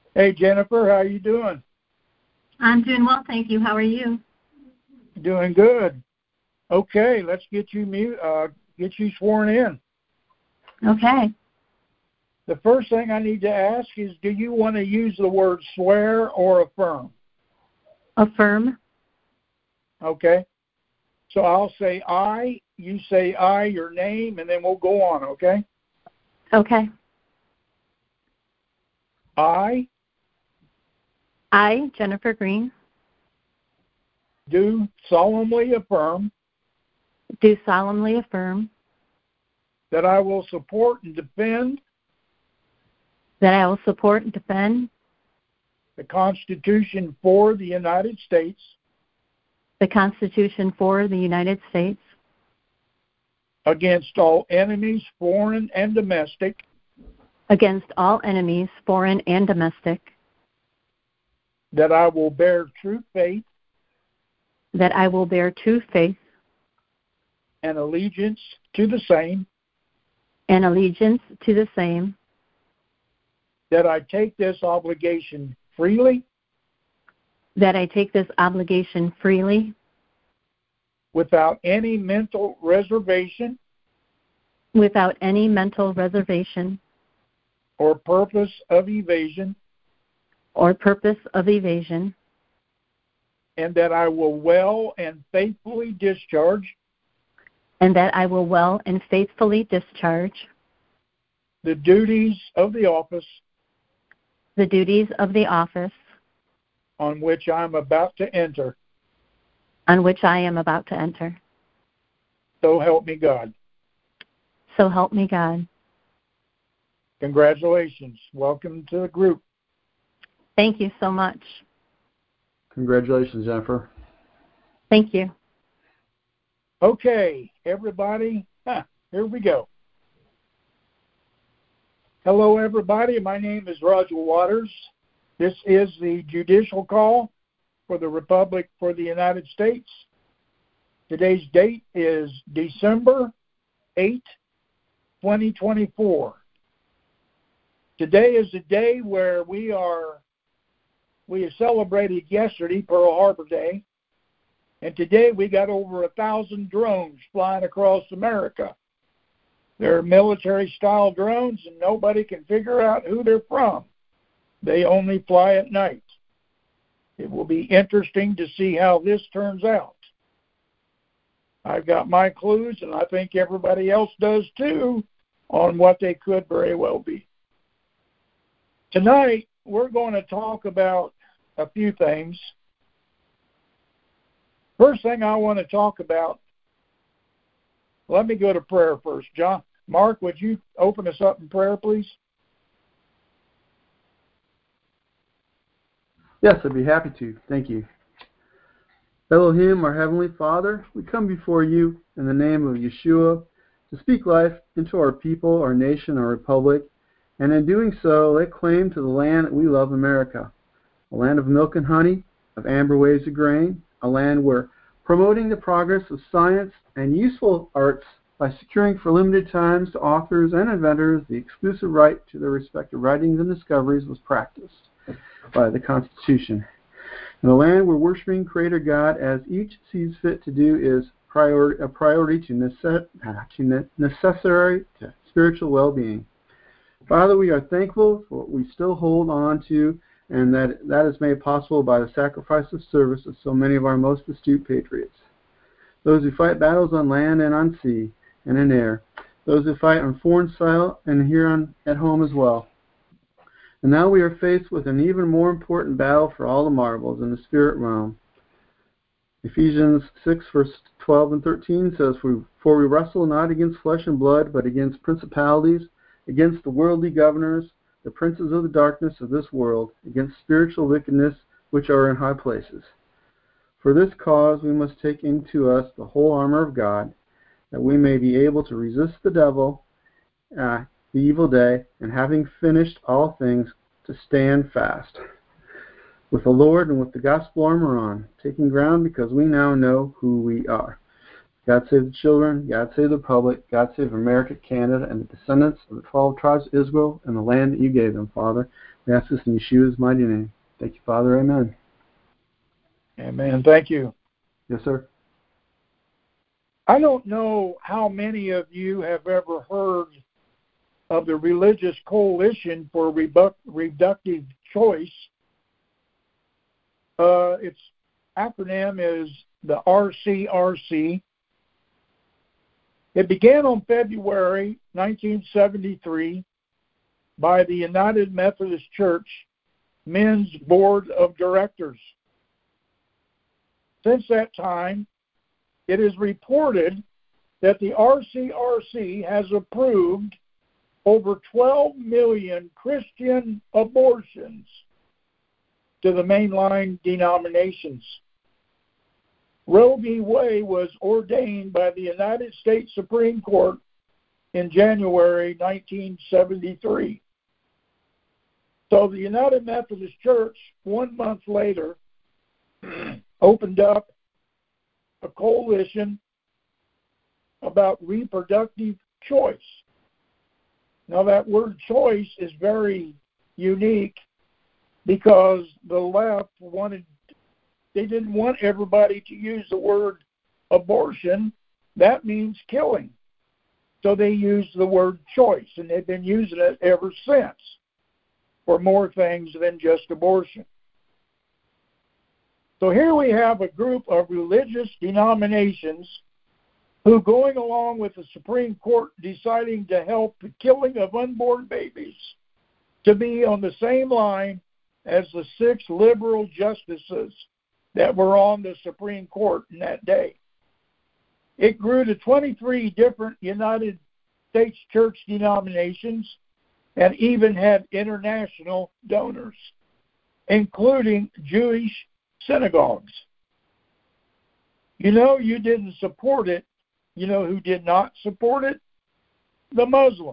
Hey, Jennifer, how you doing? I'm doing well, thank you. How are you? Doing good. Okay, let's get you sworn in. Okay. The first thing I need to ask is, do you want to use the word swear or affirm? Affirm. Okay. So I'll say I, you say I, your name, and then we'll go on, okay? Okay. I, Jennifer Green, do solemnly affirm do solemnly affirm that I will support and defend that I will support and defend the Constitution for the United States the Constitution for the United States against all enemies, foreign and domestic, against all enemies, foreign and domestic, that I will bear true faith that I will bear true faith and allegiance to the same, and allegiance to the same, that I take this obligation freely that I take this obligation freely without any mental reservation without any mental reservation or purpose of evasion, and that I will well and faithfully discharge the duties of the office on which I am about to enter. So help me God. So help me God. Congratulations. Welcome to the group. Thank you so much. Congratulations, Jennifer. Thank you. Okay, everybody, here we go. Hello, everybody. My name is Roger Waters. This is the judicial call for the Republic for the United States. Today's date is December 8, 2024. Today is the day where we have celebrated yesterday Pearl Harbor Day, and today we got over 1,000 drones flying across America. They're military-style drones, and nobody can figure out who they're from. They only fly at night. It will be interesting to see how this turns out. I've got my clues, and I think everybody else does too, on what they could very well be. Tonight, we're going to talk about a few things. First thing I want to talk about, let me go to prayer first. Mark, would you open us up in prayer, please? Yes, I'd be happy to. Thank you. Elohim, our Heavenly Father, we come before you in the name of Yeshua to speak life into our people, our nation, our republic, and in doing so, lay claim to the land that we love, America, a land of milk and honey, of amber waves of grain, a land where promoting the progress of science and useful arts by securing for limited times to authors and inventors the exclusive right to their respective writings and discoveries was practiced by the Constitution. In a land where worshiping Creator God as each sees fit to do is a priority to necessary to spiritual well-being. Father, we are thankful for what we still hold on to, and that is made possible by the sacrifice of service of so many of our most astute patriots. Those who fight battles on land and on sea and in air. Those who fight on foreign soil and here at home as well. And now we are faced with an even more important battle for all the marvels in the spirit realm. Ephesians 6, verse 12 and 13 says, For we wrestle not against flesh and blood, but against principalities, against the worldly governors, the princes of the darkness of this world, against spiritual wickedness which are in high places. For this cause we must take into us the whole armor of God, that we may be able to resist the devil, the evil day, and having finished all things, to stand fast. With the Lord and with the gospel armor on, taking ground because we now know who we are. God save the children. God save the republic. God save America, Canada, and the descendants of the 12 tribes of Israel and the land that you gave them, Father. We ask this in Yeshua's mighty name. Thank you, Father. Amen. Amen. Thank you. Yes, sir. I don't know how many of you have ever heard of the Religious Coalition for Reproductive Choice. Its acronym is the RCRC. It began on February 1973 by the United Methodist Church Men's Board of Directors. Since that time, it is reported that the RCRC has approved over 12 million Christian abortions to the mainline denominations. Roe v. Wade was ordained by the United States Supreme Court in January 1973. So the United Methodist Church, 1 month later, opened up a coalition about reproductive choice. Now that word choice is very unique because the left they didn't want everybody to use the word abortion. That means killing. So they used the word choice, and they've been using it ever since for more things than just abortion. So here we have a group of religious denominations who, going along with the Supreme Court deciding to help the killing of unborn babies, to be on the same line as the 6 liberal justices that were on the Supreme Court in that day. It grew to 23 different United States church denominations and even had international donors, including Jewish synagogues. You know, you didn't support it. You know who did not support it? The Muslims.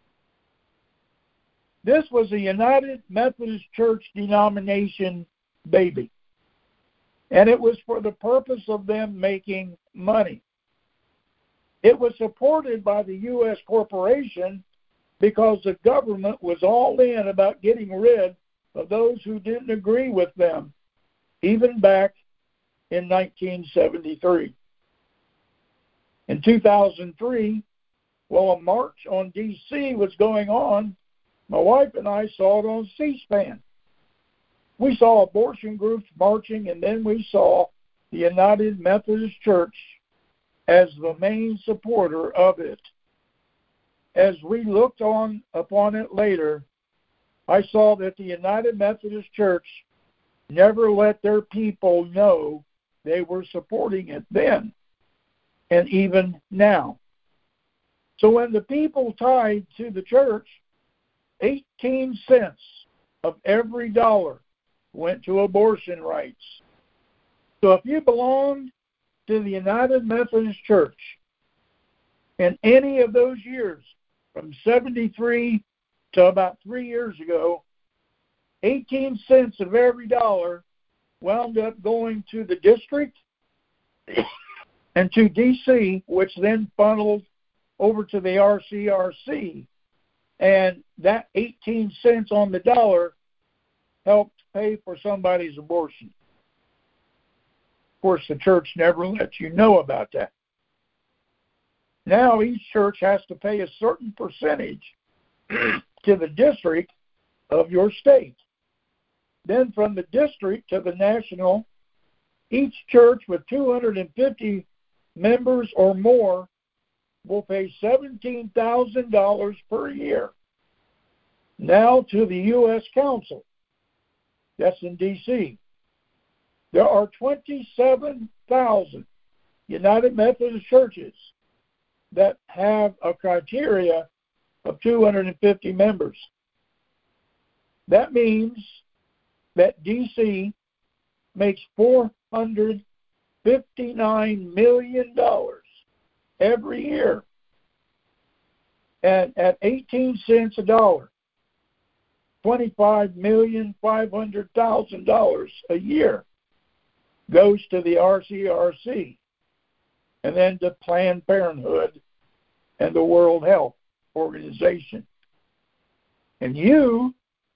This was a United Methodist Church denomination baby. And it was for the purpose of them making money. It was supported by the U.S. corporation because the government was all in about getting rid of those who didn't agree with them, even back in 1973. In 2003, while a march on D.C. was going on, my wife and I saw it on C-SPAN. We saw abortion groups marching, and then we saw the United Methodist Church as the main supporter of it. As we looked upon it later, I saw that the United Methodist Church never let their people know they were supporting it then, and even now. So when the people tied to the church, 18 cents of every dollar went to abortion rights. So if you belonged to the United Methodist Church in any of those years, from 73 to about 3 years ago, 18 cents of every dollar wound up going to the district and to D.C., which then funneled over to the RCRC. And that 18 cents on the dollar helped pay for somebody's abortion. Of course, the church never lets you know about that. Now each church has to pay a certain percentage to the district of your state. Then from the district to the national, each church with 250 members or more will pay $17,000 per year. Now to the U.S. Council. That's in D.C. There are 27,000 United Methodist churches that have a criteria of 250 members. That means that D.C. makes $459 million every year. And at 18 cents a dollar, $25,500,000 a year goes to the RCRC. and then to Planned Parenthood and the World Health Organization. And you,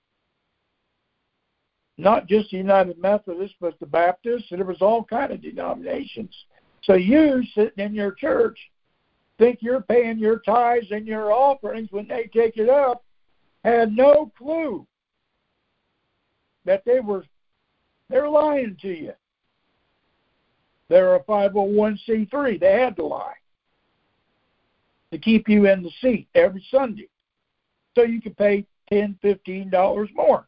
not just the United Methodists, but the Baptists, and there was all kind of denominations. So you, sitting in your church, think you're paying your tithes and your offerings when they take it up, had no clue that they're lying to you. They're a 501c3. They had to lie to keep you in the seat every Sunday so you could pay $10, $15 more.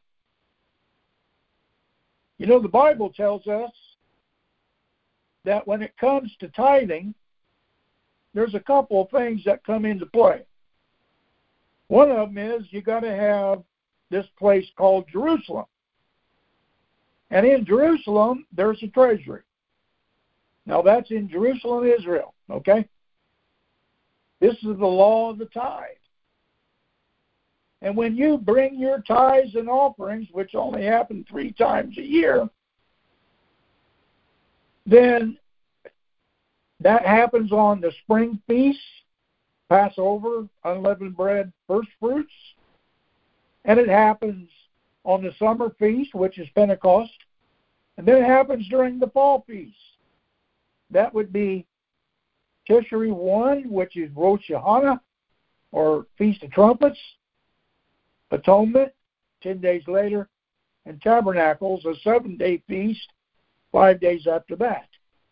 You know, the Bible tells us that when it comes to tithing, there's a couple of things that come into play. One of them is you got to have this place called Jerusalem. And in Jerusalem, there's a treasury. Now, that's in Jerusalem, Israel, okay? This is the law of the tithe. And when you bring your tithes and offerings, which only happen 3 times a year, then that happens on the spring feast, Passover, unleavened bread, first fruits, and it happens on the summer feast, which is Pentecost, and then it happens during the fall feast. That would be Tishri 1, which is Rosh Hashanah, or Feast of Trumpets, Atonement, 10 days later, and Tabernacles, a 7-day feast, 5 days after that.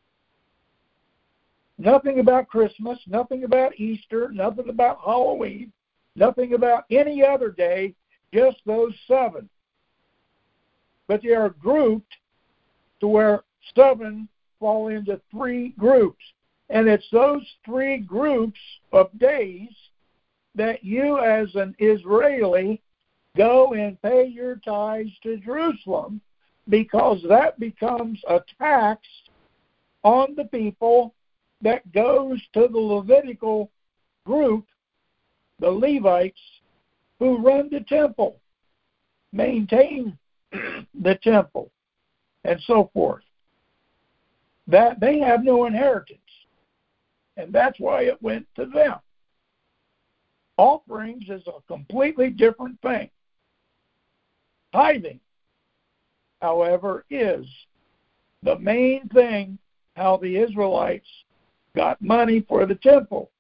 Nothing about Christmas, nothing about Easter, nothing about Halloween, nothing about any other day, just those 7. But they are grouped to where 7 fall into 3 groups. And it's those 3 groups of days that you as an Israeli go and pay your tithes to Jerusalem, because that becomes a tax on the people that goes to the Levitical group, the Levites, who run the temple, maintain the temple, and so forth. That they have no inheritance, and that's why it went to them. Offerings is a completely different thing. Tithing, however, is the main thing how the Israelites got money for the temple.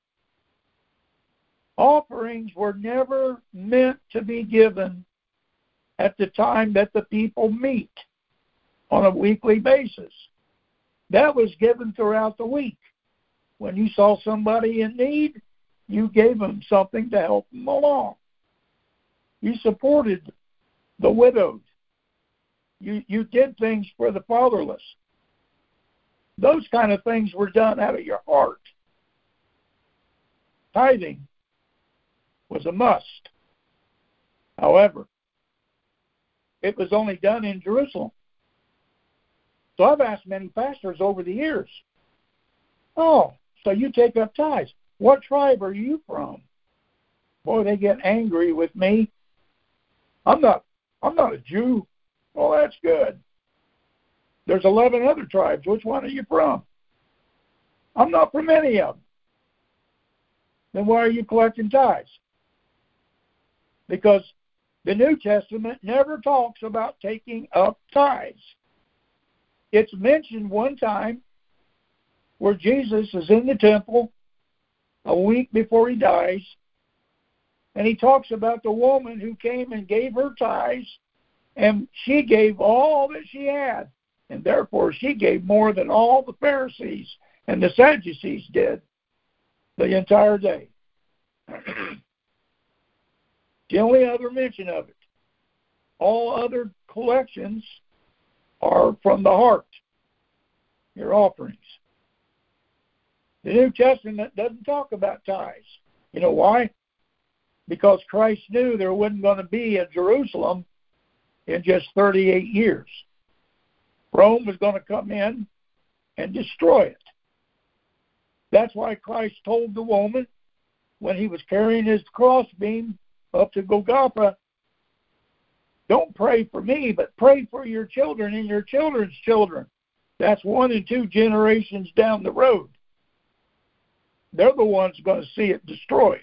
Offerings were never meant to be given at the time that the people meet on a weekly basis. That was given throughout the week. When you saw somebody in need, you gave them something to help them along. You supported the widowed. You did things for the fatherless. Those kind of things were done out of your heart. Tithing was a must. However, it was only done in Jerusalem. So I've asked many pastors over the years, oh, so you take up tithes. What tribe are you from? Boy, they get angry with me. I'm not a Jew. Well, that's good. There's 11 other tribes. Which one are you from? I'm not from any of them. Then why are you collecting tithes? Because the New Testament never talks about taking up tithes. It's mentioned one time where Jesus is in the temple a week before he dies, and he talks about the woman who came and gave her tithes, and she gave all that she had, and therefore she gave more than all the Pharisees and the Sadducees did the entire day. The only other mention of it. All other collections are from the heart, your offerings. The New Testament doesn't talk about tithes. You know why? Because Christ knew there wasn't going to be a Jerusalem in just 38 years. Rome was going to come in and destroy it. That's why Christ told the woman when he was carrying his crossbeam up to Golgotha, don't pray for me, but pray for your children and your children's children. That's 1 and 2 generations down the road. They're the ones going to see it destroyed.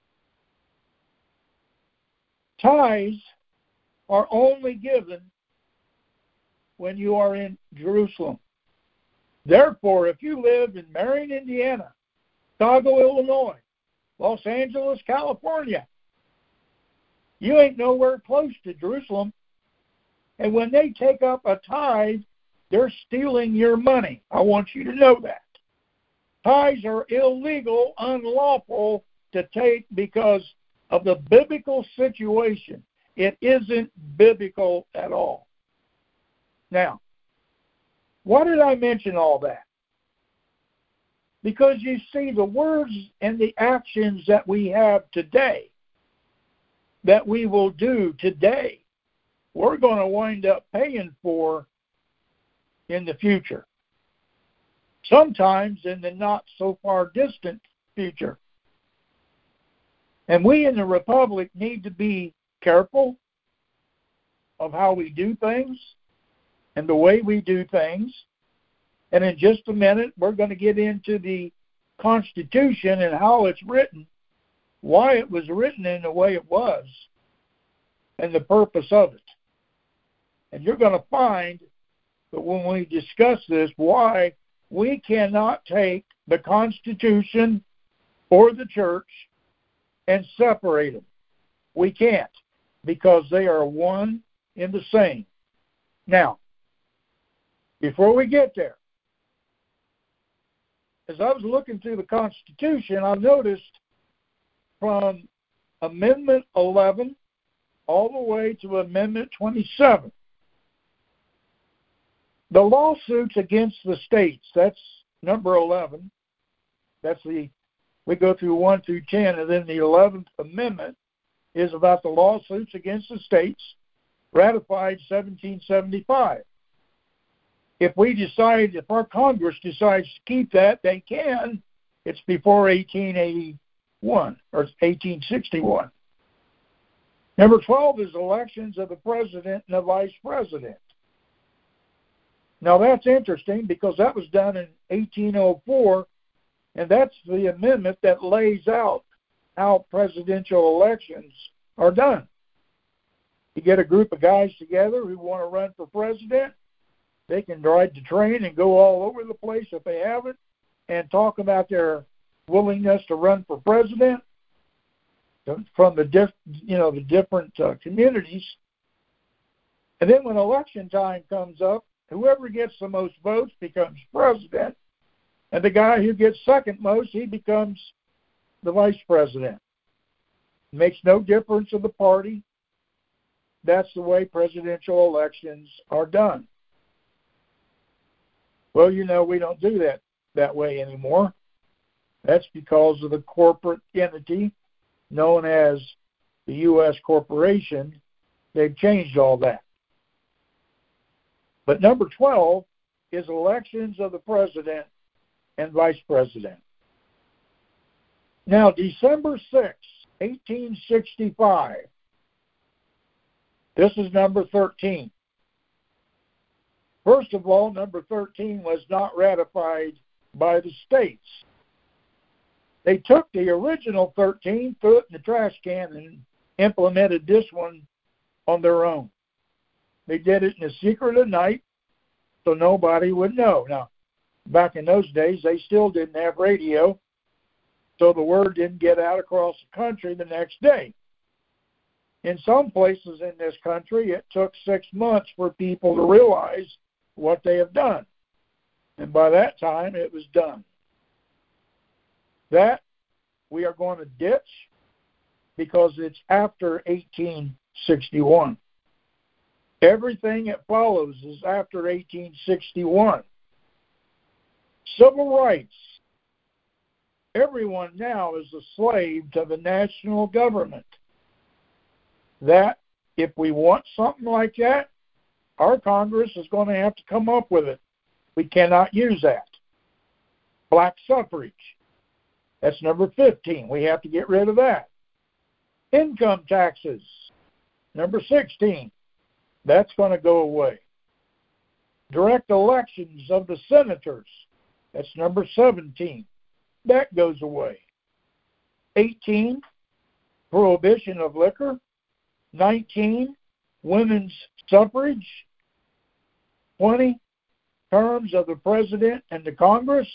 Tithes are only given when you are in Jerusalem. Therefore, if you live in Marion, Indiana, Chicago, Illinois, Los Angeles, California, you ain't nowhere close to Jerusalem. And when they take up a tithe, they're stealing your money. I want you to know that. Tithes are illegal, unlawful to take because of the biblical situation. It isn't biblical at all. Now, why did I mention all that? Because you see, the words and the actions that we have today, that we will do today, we're going to wind up paying for in the future. Sometimes in the not so far distant future. And we in the Republic need to be careful of how we do things and the way we do things. And in just a minute, we're going to get into the Constitution and how it's written, why it was written in the way it was, and the purpose of it. And you're going to find that when we discuss this, why we cannot take the Constitution or the church and separate them. We can't, because they are one and the same. Now, before we get there, as I was looking through the Constitution, I noticed from Amendment 11 all the way to Amendment 27, the lawsuits against the states, that's number 11. We go through 1 through 10, and then the 11th Amendment is about the lawsuits against the states, ratified 1775. If our Congress decides to keep that, they can. It's before 1881 or 1861. Number 12 is elections of the president and the vice president. Now that's interesting because that was done in 1804, and that's the amendment that lays out how presidential elections are done. You get a group of guys together who want to run for president. They can ride the train and go all over the place if they haven't, and talk about their willingness to run for president from the different communities. And then when election time comes up, whoever gets the most votes becomes president, and the guy who gets second most, he becomes the vice president. It makes no difference of the party. That's the way presidential elections are done. Well, we don't do that way anymore. That's because of the corporate entity known as the U.S. corporation. They've changed all that. But number 12 is elections of the president and vice president. Now, December 6, 1865, this is number 13. First of all, number 13 was not ratified by the states. They took the original 13, threw it in the trash can, and implemented this one on their own. They did it in the secret of night so nobody would know. Now, back in those days, they still didn't have radio, so the word didn't get out across the country the next day. In some places in this country, it took 6 months for people to realize what they have done. And by that time, it was done. That we are going to ditch because it's after 1861. Everything that follows is after 1861. Civil rights. Everyone now is a slave to the national government. That, if we want something like that, our Congress is going to have to come up with it. We cannot use that. Black suffrage. That's number 15. We have to get rid of that. Income taxes. Number 16. That's going to go away. Direct elections of the senators. That's number 17. that goes away. 18, prohibition of liquor. 19, women's suffrage. 20, terms of the President and the Congress.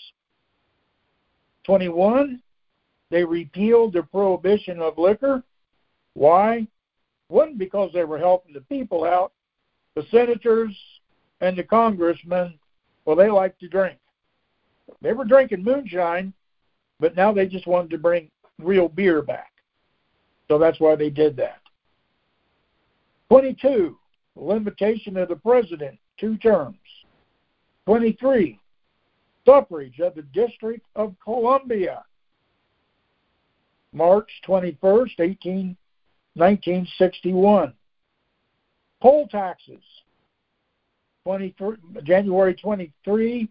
21, they repealed the prohibition of liquor. Why? It wasn't because they were helping the people out. The senators and the congressmen, well, they like to drink. They were drinking moonshine, but now they just wanted to bring real beer back. So that's why they did that. 22, limitation of the president, 2 terms. 23, suffrage of the District of Columbia. March 21st, 1961. Poll taxes, January 23,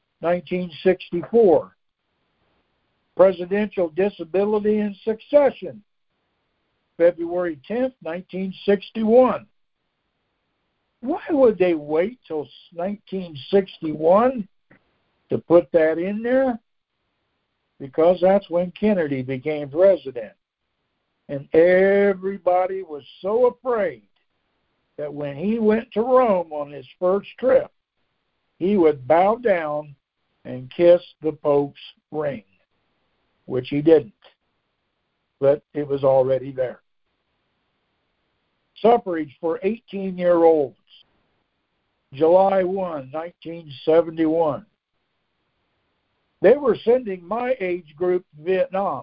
1964. Presidential disability and succession, February 10th, 1961. Why would they wait till 1961 to put that in there? Because that's when Kennedy became president. And everybody was so afraid that when he went to Rome on his first trip, he would bow down and kiss the Pope's ring, which he didn't. But it was already there. Suffrage for 18-year-olds, July 1, 1971. They were sending my age group to Vietnam.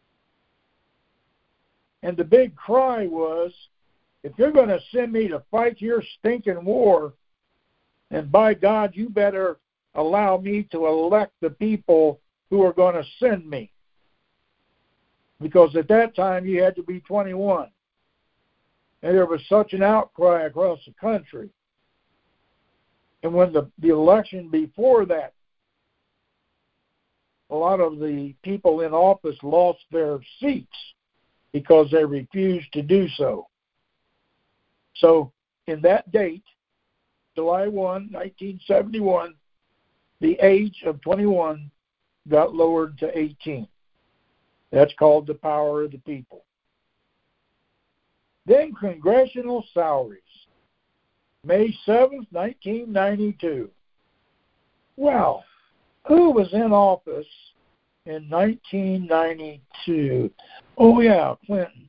And the big cry was, if you're going to send me to fight your stinking war, then by God, you better allow me to elect the people who are going to send me. Because at that time, you had to be 21. And there was such an outcry across the country. And when the election before that, a lot of the people in office lost their seats because they refused to do so. So in that date, July 1, 1971, the age of 21 got lowered to 18. That's called the power of the people. Then congressional salaries, May 7th, 1992. Well, who was in office in 1992? Oh, yeah, Clinton.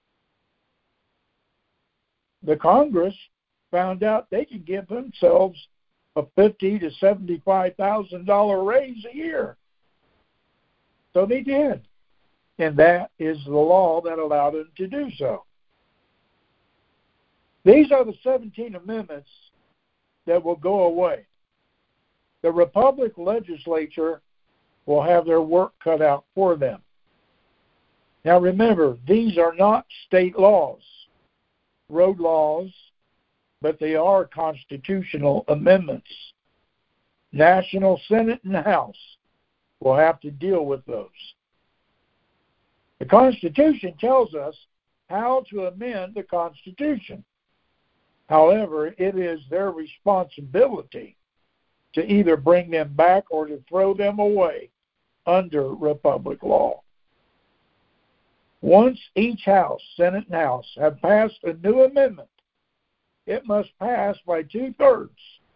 The Congress found out they could give themselves a $50,000 to $75,000 raise a year. So they did. And that is the law that allowed them to do so. These are the 17 amendments that will go away. The Republic legislature will have their work cut out for them. Now remember, these are not state laws, road laws, but they are constitutional amendments. National Senate and House will have to deal with those. The Constitution tells us how to amend the Constitution. However, it is their responsibility to either bring them back or to throw them away under Republic law. Once each House, Senate and House, have passed a new amendment, it must pass by 2/3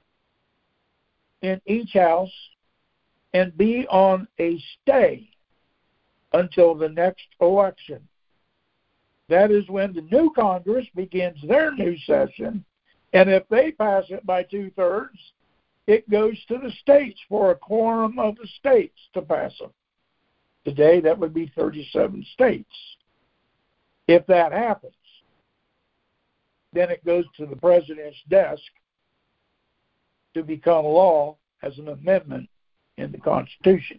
in each House and be on a stay until the next election. That is when the new Congress begins their new session, and if they pass it by 2/3, it goes to the states for a quorum of the states to pass them. Today, that would be 37 states. If that happens, then it goes to the president's desk to become law as an amendment in the Constitution.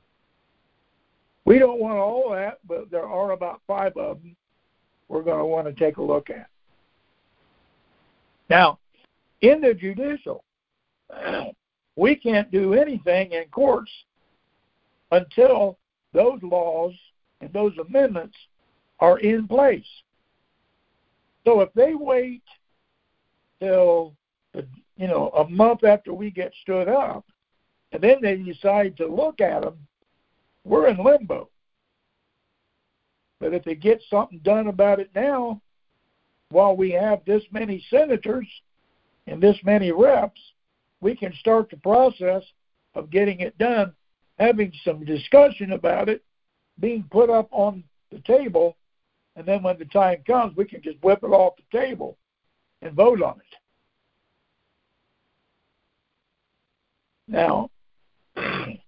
We don't want all that, but there are about 5 of them we're going to want to take a look at. Now, in the judicial, we can't do anything in courts until those laws and those amendments are in place. So if they wait till a month after we get stood up, and then they decide to look at them, we're in limbo. But if they get something done about it now, while we have this many senators and this many reps, we can start the process of getting it done, having some discussion about it, being put up on the table, and then when the time comes, we can just whip it off the table and vote on it. Now, I'm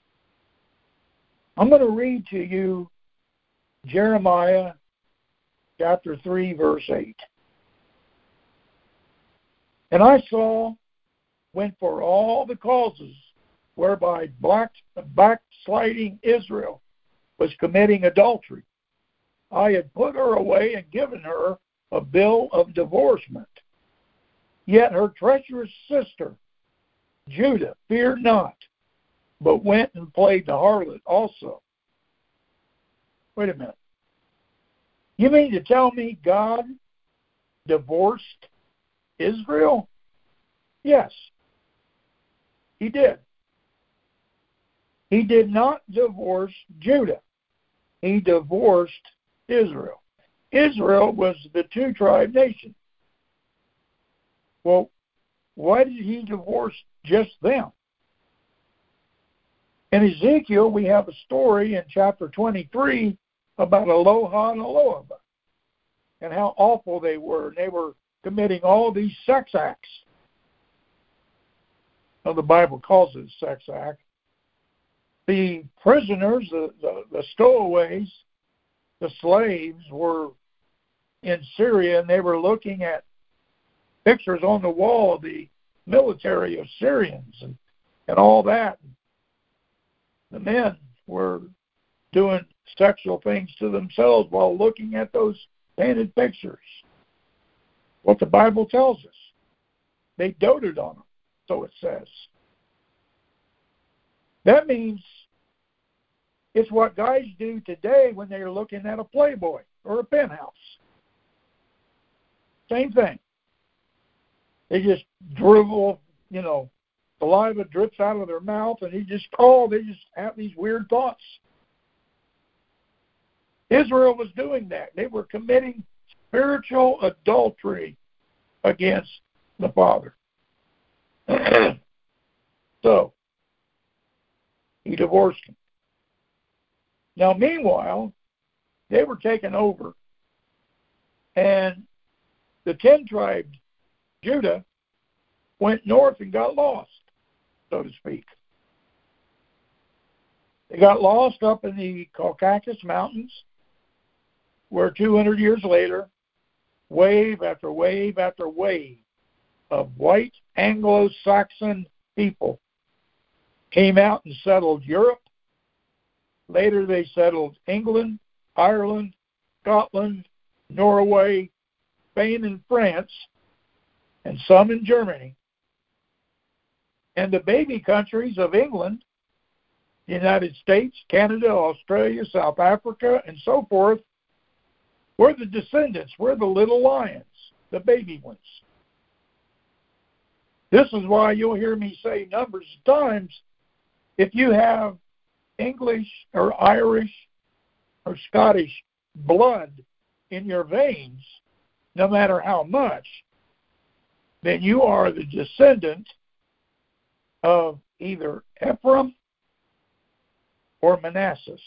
going to read to you Jeremiah chapter 3, verse 8. And I saw when for all the causes whereby backsliding Israel was committing adultery, I had put her away and given her a bill of divorcement. Yet her treacherous sister, Judah, feared not, but went and played the harlot also. Wait a minute. You mean to tell me God divorced Israel? Yes, he did. He did not divorce Judah. He divorced Israel. Israel was the two-tribe nation. Well, why did he divorce just them? In Ezekiel, we have a story in chapter 23 about Aloha and Aloha and how awful they were. They were committing all these sex acts. Well, the Bible calls it a sex act. The prisoners, the stowaways, the slaves were in Syria, and they were looking at pictures on the wall of the military of Syrians and all that. The men were doing sexual things to themselves while looking at those painted pictures. What the Bible tells us. They doted on them, so it says. That means it's what guys do today when they're looking at a Playboy or a Penthouse. Same thing. They just dribble, saliva drips out of their mouth, and they just have these weird thoughts. Israel was doing that. They were committing spiritual adultery against the Father. So, he divorced them. Now, meanwhile, they were taken over, and the 10-tribe Judah went north and got lost, so to speak. They got lost up in the Caucasus Mountains, where 200 years later, wave after wave after wave of white Anglo-Saxon people came out and settled Europe. Later they settled England, Ireland, Scotland, Norway, Spain, and France, and some in Germany. And the baby countries of England, the United States, Canada, Australia, South Africa, and so forth, were the descendants, were the little lions, the baby ones. This is why you'll hear me say numbers of times, if you have English or Irish or Scottish blood in your veins, no matter how much, then you are the descendant of either Ephraim or Manasseh.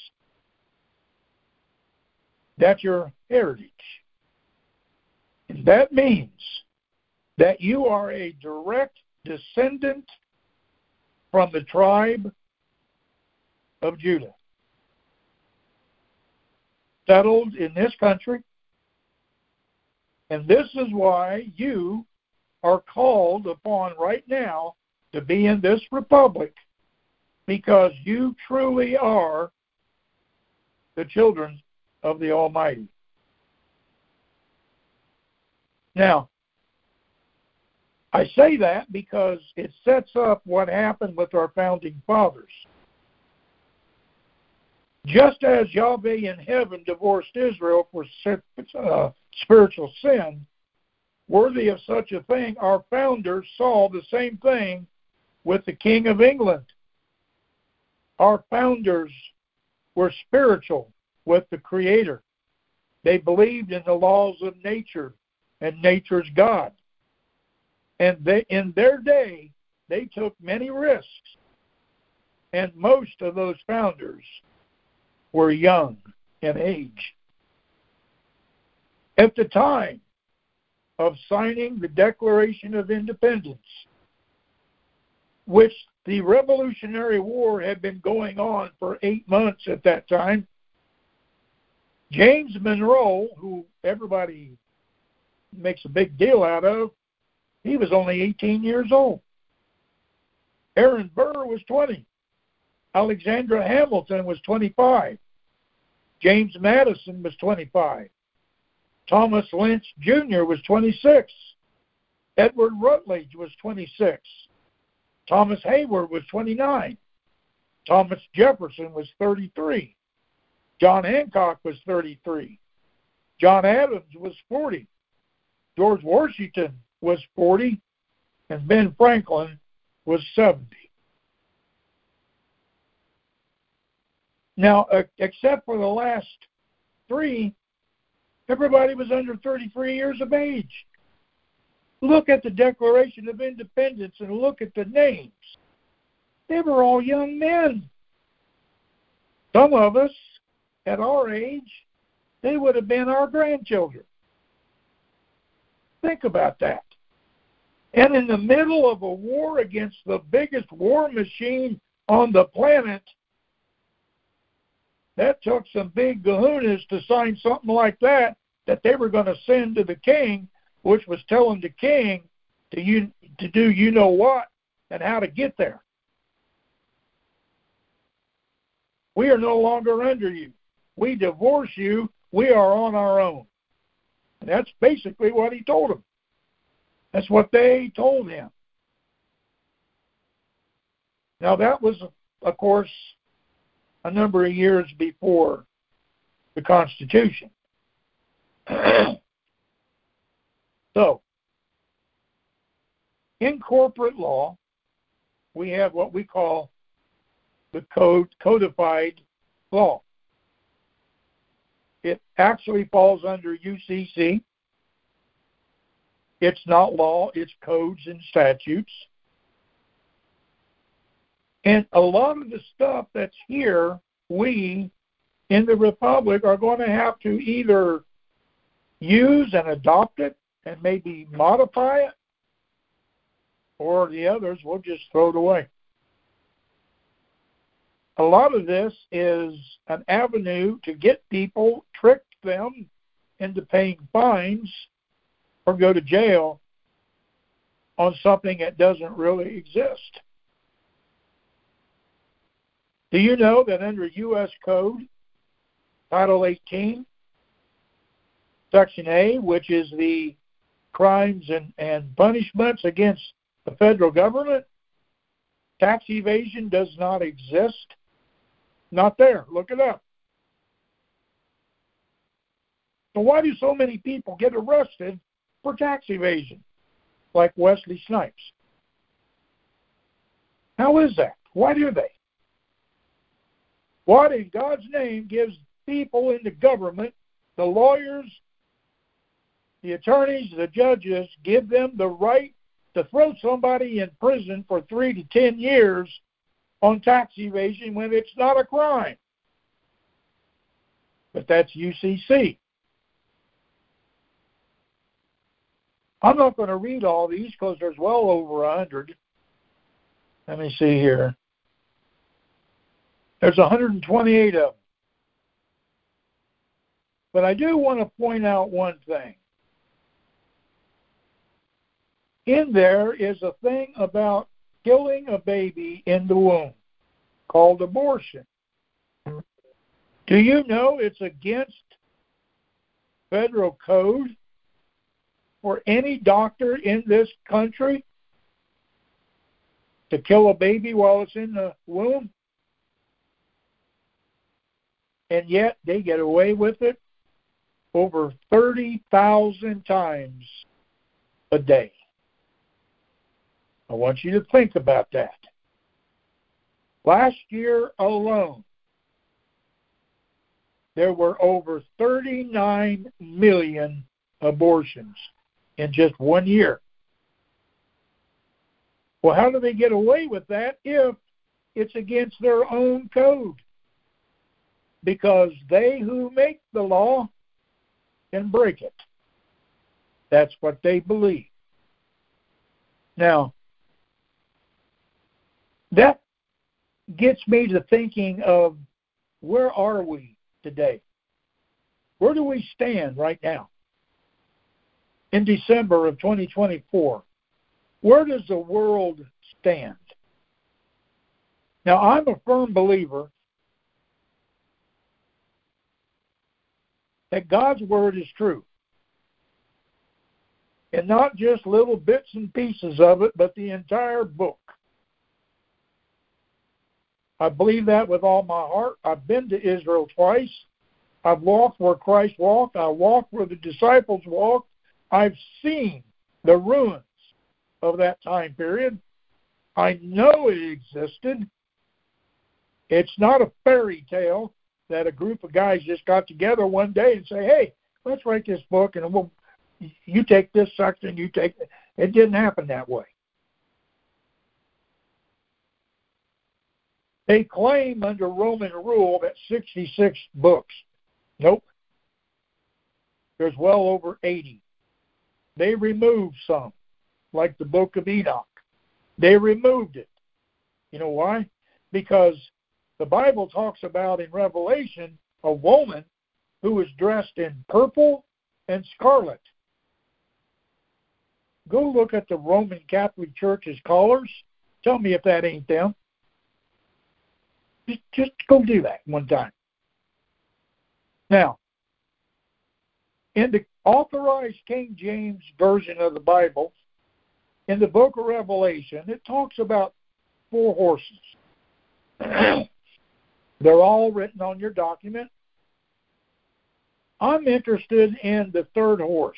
That's your heritage. And that means that you are a direct descendant from the tribe of Judah, settled in this country. And this is why you are called upon right now to be in this republic, because you truly are the children of the Almighty. Now, I say that because it sets up what happened with our founding fathers. Just as Yahweh in heaven divorced Israel for spiritual sin, worthy of such a thing, our founders saw the same thing with the King of England. Our founders were spiritual with the Creator. They believed in the laws of nature and nature's God. And in their day, they took many risks. And most of those founders were young in age. At the time of signing the Declaration of Independence, which the Revolutionary War had been going on for 8 months at that time, James Monroe, who everybody makes a big deal out of, he was only 18 years old. Aaron Burr was 20. Alexander Hamilton was 25. James Madison was 25. Thomas Lynch Jr. was 26. Edward Rutledge was 26. Thomas Hayward was 29. Thomas Jefferson was 33. John Hancock was 33. John Adams was 40. George Washington was 40. And Ben Franklin was 70. Now, except for the last three, everybody was under 33 years of age. Look at the Declaration of Independence and look at the names. They were all young men. Some of us, at our age, they would have been our grandchildren. Think about that. And in the middle of a war against the biggest war machine on the planet, that took some big kahunas to sign something like that they were going to send to the king, which was telling the king to do you know what and how to get there. We are no longer under you. We divorce you. We are on our own. And that's basically what he told them. That's what they told him. Now that was, of course, a number of years before the Constitution. So, in corporate law, we have what we call the codified law. It actually falls under UCC. It's not law, it's codes and statutes. And a lot of the stuff that's here, we in the Republic are going to have to either use and adopt it and maybe modify it, or the others will just throw it away. A lot of this is an avenue to get people, trick them into paying fines or go to jail on something that doesn't really exist. Do you know that under U.S. Code, Title 18, Section A, which is the crimes and punishments against the federal government, tax evasion does not exist? Not there. Look it up. So why do so many people get arrested for tax evasion, like Wesley Snipes? How is that? Why do they? What in God's name gives people in the government, the lawyers, the attorneys, the judges, give them the right to throw somebody in prison for 3 to 10 years on tax evasion when it's not a crime? But that's UCC. I'm not going to read all these because there's well over 100. Let me see here. There's 128 of them. But I do want to point out one thing. In there is a thing about killing a baby in the womb called abortion. Do you know it's against federal code for any doctor in this country to kill a baby while it's in the womb? And yet they get away with it over 30,000 times a day. I want you to think about that. Last year alone, there were over 39 million abortions in just 1 year. Well, how do they get away with that if it's against their own code? Because they who make the law can break it. That's what they believe. Now, that gets me to thinking of, where are we today? Where do we stand right now? In December of 2024, where does the world stand? Now, I'm a firm believer that God's Word is true. And not just little bits and pieces of it, but the entire book. I believe that with all my heart. I've been to Israel twice. I've walked where Christ walked. I walked where the disciples walked. I've seen the ruins of that time period. I know it existed. It's not a fairy tale that a group of guys just got together one day and say, hey, let's write this book, and you take this section, you take it. It didn't happen that way. They claim under Roman rule that 66 books. Nope. There's well over 80. They removed some, like the Book of Enoch. They removed it. You know why? Because the Bible talks about in Revelation a woman who was dressed in purple and scarlet. Go look at the Roman Catholic Church's colors. Tell me if that ain't them. Just go do that one time. Now, in the authorized King James Version of the Bible, in the book of Revelation, it talks about 4 horses. They're all written on your document. I'm interested in the 3rd horse.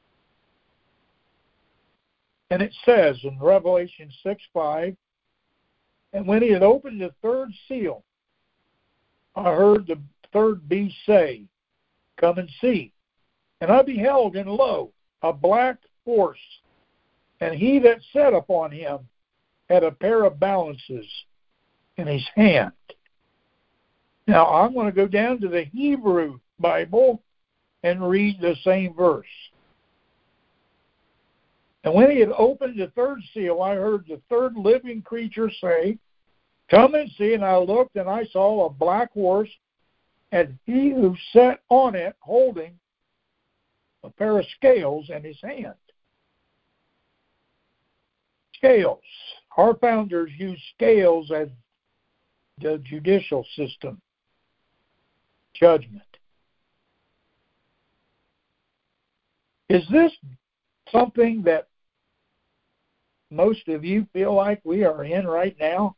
And it says in Revelation 6:5, and when he had opened the 3rd seal, I heard the 3rd beast say, come and see. And I beheld, and lo, a black horse, and he that sat upon him had a pair of balances in his hand. Now, I'm going to go down to the Hebrew Bible and read the same verse. And when he had opened the 3rd seal, I heard the 3rd living creature say, come and see. And I looked, and I saw a black horse, and he who sat on it holding a pair of scales in his hand. Scales. Our founders used scales as the judicial system. Judgment. Is this something that most of you feel like we are in right now?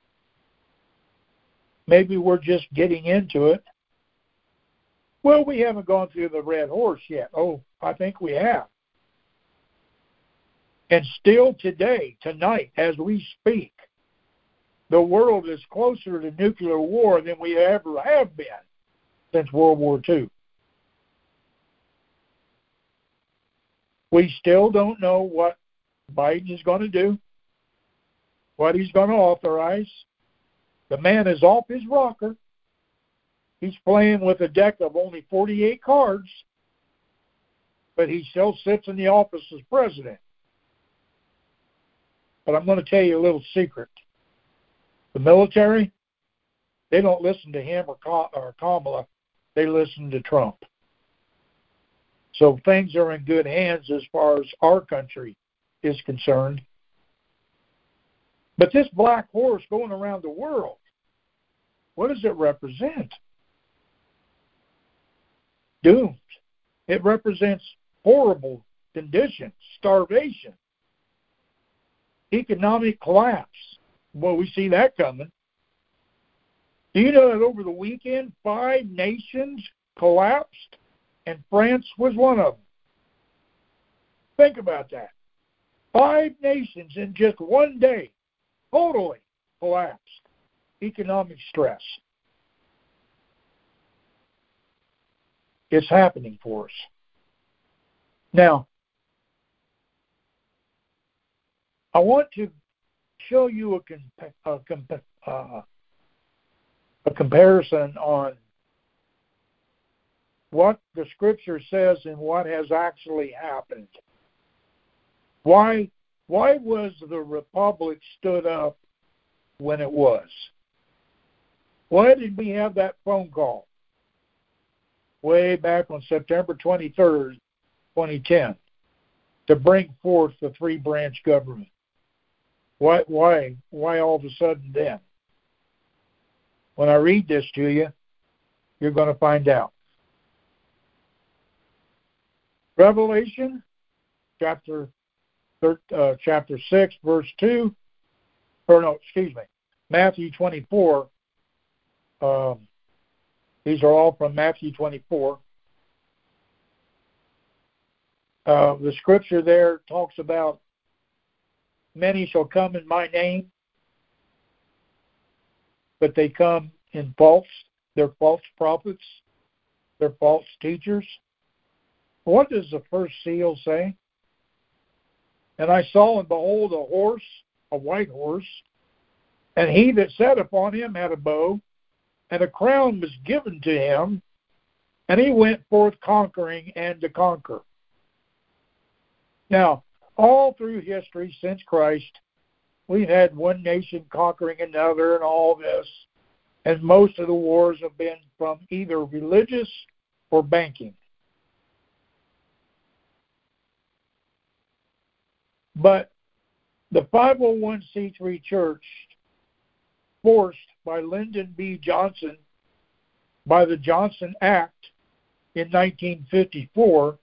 Maybe we're just getting into it. Well, we haven't gone through the red horse yet. Oh, I think we have. And still today, tonight, as we speak, the world is closer to nuclear war than we ever have been since World War II. We still don't know what Biden is going to do, what he's going to authorize. The man is off his rocker. He's playing with a deck of only 48 cards, but he still sits in the office as president. But I'm going to tell you a little secret. The military, they don't listen to him or Kamala. They listen to Trump. So things are in good hands as far as our country is concerned. But this black horse going around the world, what does it represent? Doomed. It represents horrible conditions, starvation, economic collapse. Well, we see that coming. Do you know that over the weekend, 5 nations collapsed, and France was one of them? Think about that. 5 nations in just one day totally collapsed. Economic stress. it's happening for us. Now, I want to show you a comparison on what the Scripture says and what has actually happened. Why was the Republic stood up when it was? Why did we have that phone call way back on September 23rd, 2010, to bring forth the three-branch government? Why all of a sudden then? When I read this to you, you're going to find out. Revelation, chapter 6, verse 2, Matthew 24. These are all from Matthew 24. The scripture there talks about many shall come in my name, but they come in false. They're false prophets. They're false teachers. What does the first seal say? And I saw and behold a horse, a white horse, and he that sat upon him had a bow, and a crown was given to him, and he went forth conquering and to conquer. Now, all through history since Christ, we've had one nation conquering another and all this, and most of the wars have been from either religious or banking. But the 501c3 church, forced by Lyndon B. Johnson by the Johnson Act in 1954,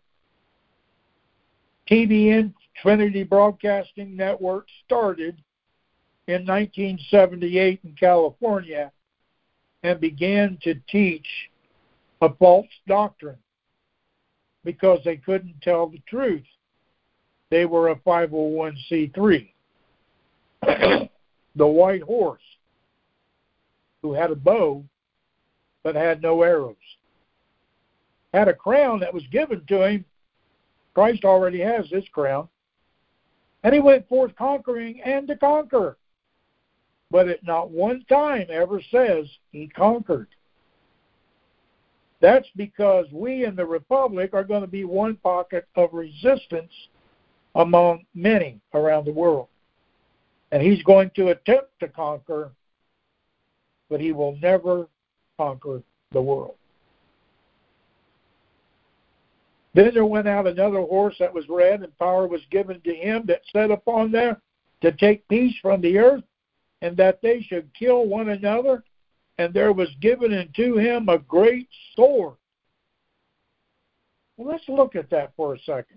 TBN, Trinity Broadcasting Network, started in 1978 in California and began to teach a false doctrine because they couldn't tell the truth. They were a 501c3. The white horse, who had a bow but had no arrows, had a crown that was given to him. Christ already has this crown. And he went forth conquering and to conquer. But it not one time ever says he conquered. That's because we in the Republic are going to be one pocket of resistance among many around the world. And he's going to attempt to conquer, but he will never conquer the world. Then there went out another horse that was red, and power was given to him that sat upon there to take peace from the earth, and that they should kill one another. And there was given unto him a great sword. Well, let's look at that for a second.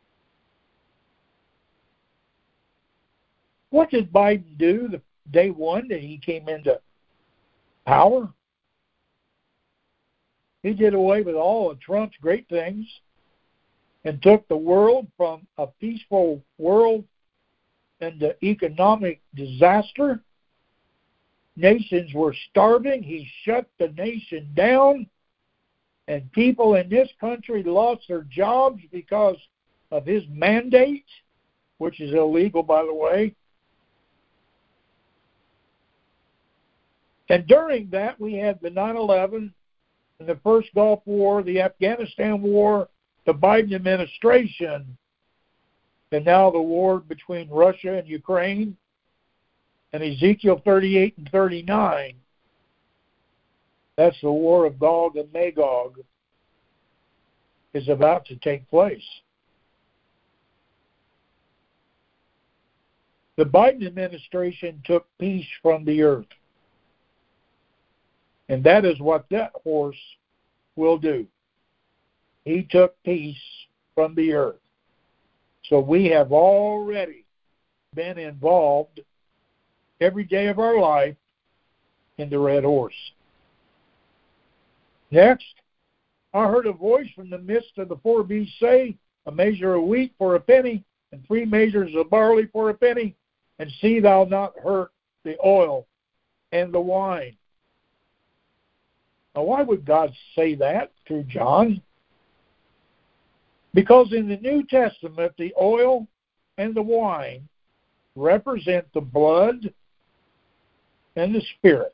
What did Biden do the day one that he came into power? He did away with all of Trump's great things and took the world from a peaceful world into economic disaster. Nations were starving. He shut the nation down, and people in this country lost their jobs because of his mandate, which is illegal, by the way. And during that, we had the 9/11 and the first Gulf War, the Afghanistan War, the Biden administration, and now the war between Russia and Ukraine, and Ezekiel 38 and 39. That's the war of Gog and Magog is about to take place. The Biden administration took peace from the earth. And that is what that horse will do. He took peace from the earth. So we have already been involved every day of our life in the red horse. Next, I heard a voice from the midst of the four beasts say, a measure of wheat for a penny, and 3 measures of barley for a penny, and see thou not hurt the oil and the wine. Now, why would God say that through John? Because in the New Testament, the oil and the wine represent the blood and the Spirit.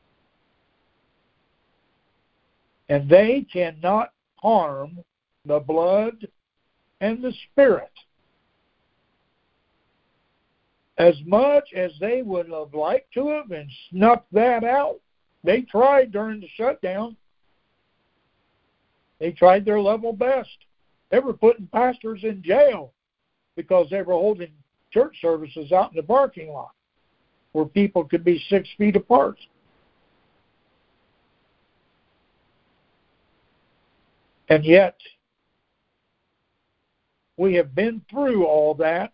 And they cannot harm the blood and the Spirit. As much as they would have liked to have and snuffed that out, they tried during the shutdown. They tried their level best. They were putting pastors in jail because they were holding church services out in the parking lot where people could be 6 feet apart. And yet, we have been through all that.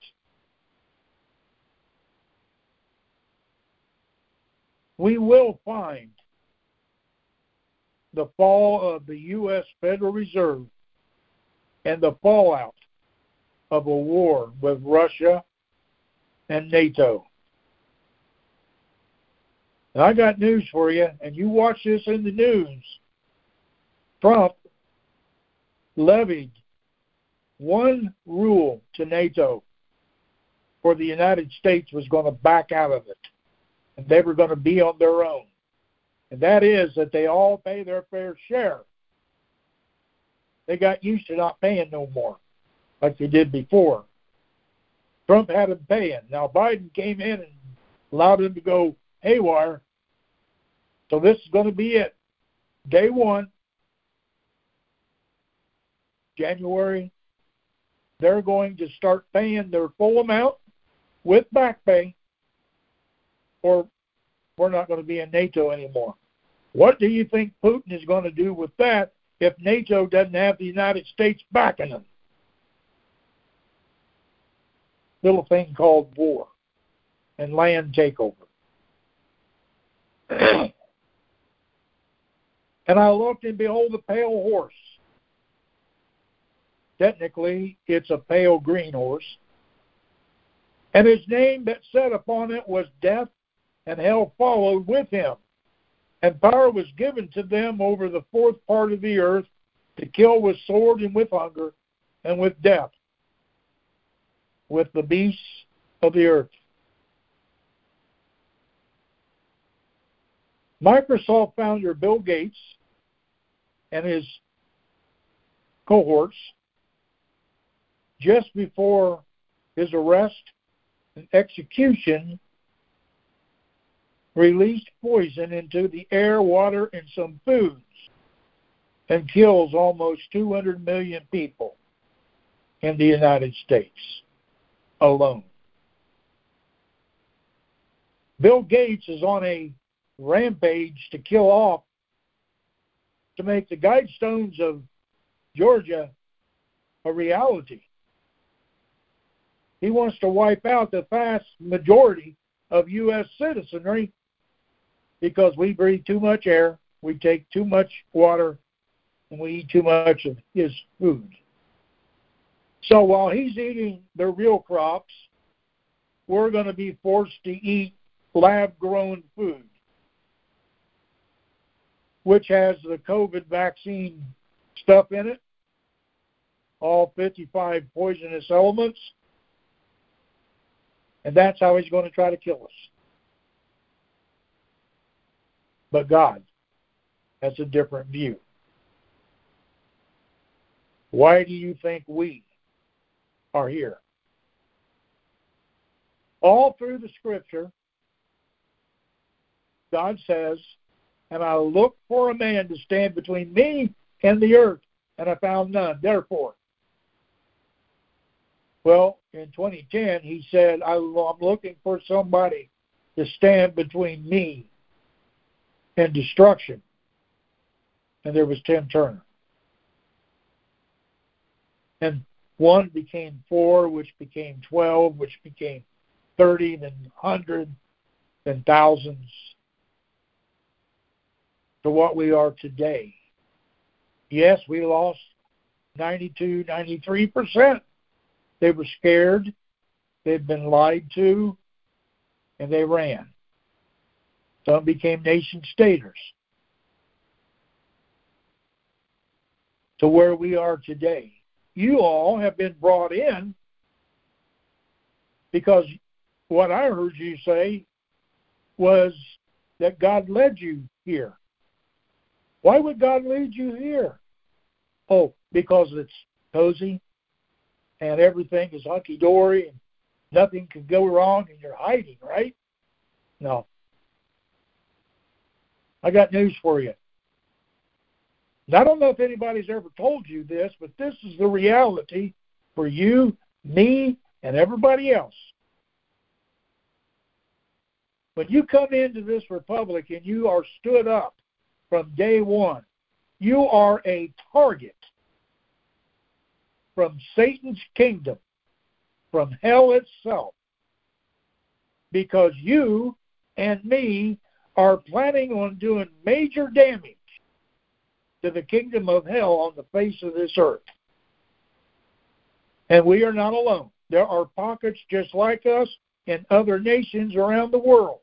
We will find the fall of the U.S. Federal Reserve and the fallout of a war with Russia and NATO. And I got news for you, and you watch this in the news. Trump levied one rule to NATO for the United States was going to back out of it, and they were going to be on their own. And that is that they all pay their fair share. They got used to not paying no more like they did before. Trump had them paying. Now Biden came in and allowed them to go haywire. So this is going to be it. Day one, January, they're going to start paying their full amount with back pay, or we're not going to be in NATO anymore. What do you think Putin is going to do with that if NATO doesn't have the United States backing them? Little thing called war and land takeover. And I looked, and behold, a pale horse. Technically, it's a pale green horse. And his name that sat upon it was Death, and hell followed with him. And power was given to them over the fourth part of the earth to kill with sword and with hunger and with death, with the beasts of the earth. Microsoft founder Bill Gates and his cohorts, just before his arrest and execution, released poison into the air, water, and some foods, and kills almost 200 million people in the United States alone. Bill Gates is on a rampage to kill off, to make the Guidestones of Georgia a reality. He wants to wipe out the vast majority of U.S. citizenry because we breathe too much air, we take too much water, and we eat too much of his food. So while he's eating the real crops, we're going to be forced to eat lab-grown food, which has the COVID vaccine stuff in it, all 55 poisonous elements, and that's how he's going to try to kill us. But God has a different view. Why do you think we are here? All through the Scripture, God says, and I looked for a man to stand between me and the earth, and I found none. Therefore, well, in 2010, he said, I'm looking for somebody to stand between me and destruction. And there was Tim Turner. And 1 became 4, which became 12, which became 30, then 100, then thousands, to what we are today. Yes, we lost 92, 93%. They were scared, they'd been lied to, and they ran. Some became nation-staters. To where we are today, you all have been brought in because what I heard you say was that God led you here. Why would God lead you here? Oh, because it's cozy and everything is hunky-dory and nothing can go wrong and you're hiding, right? No. I got news for you. And I don't know if anybody's ever told you this, but this is the reality for you, me, and everybody else. When you come into this republic and you are stood up from day one, you are a target from Satan's kingdom, from hell itself, because you and me are planning on doing major damage to the kingdom of hell on the face of this earth. And we are not alone. There are pockets just like us in other nations around the world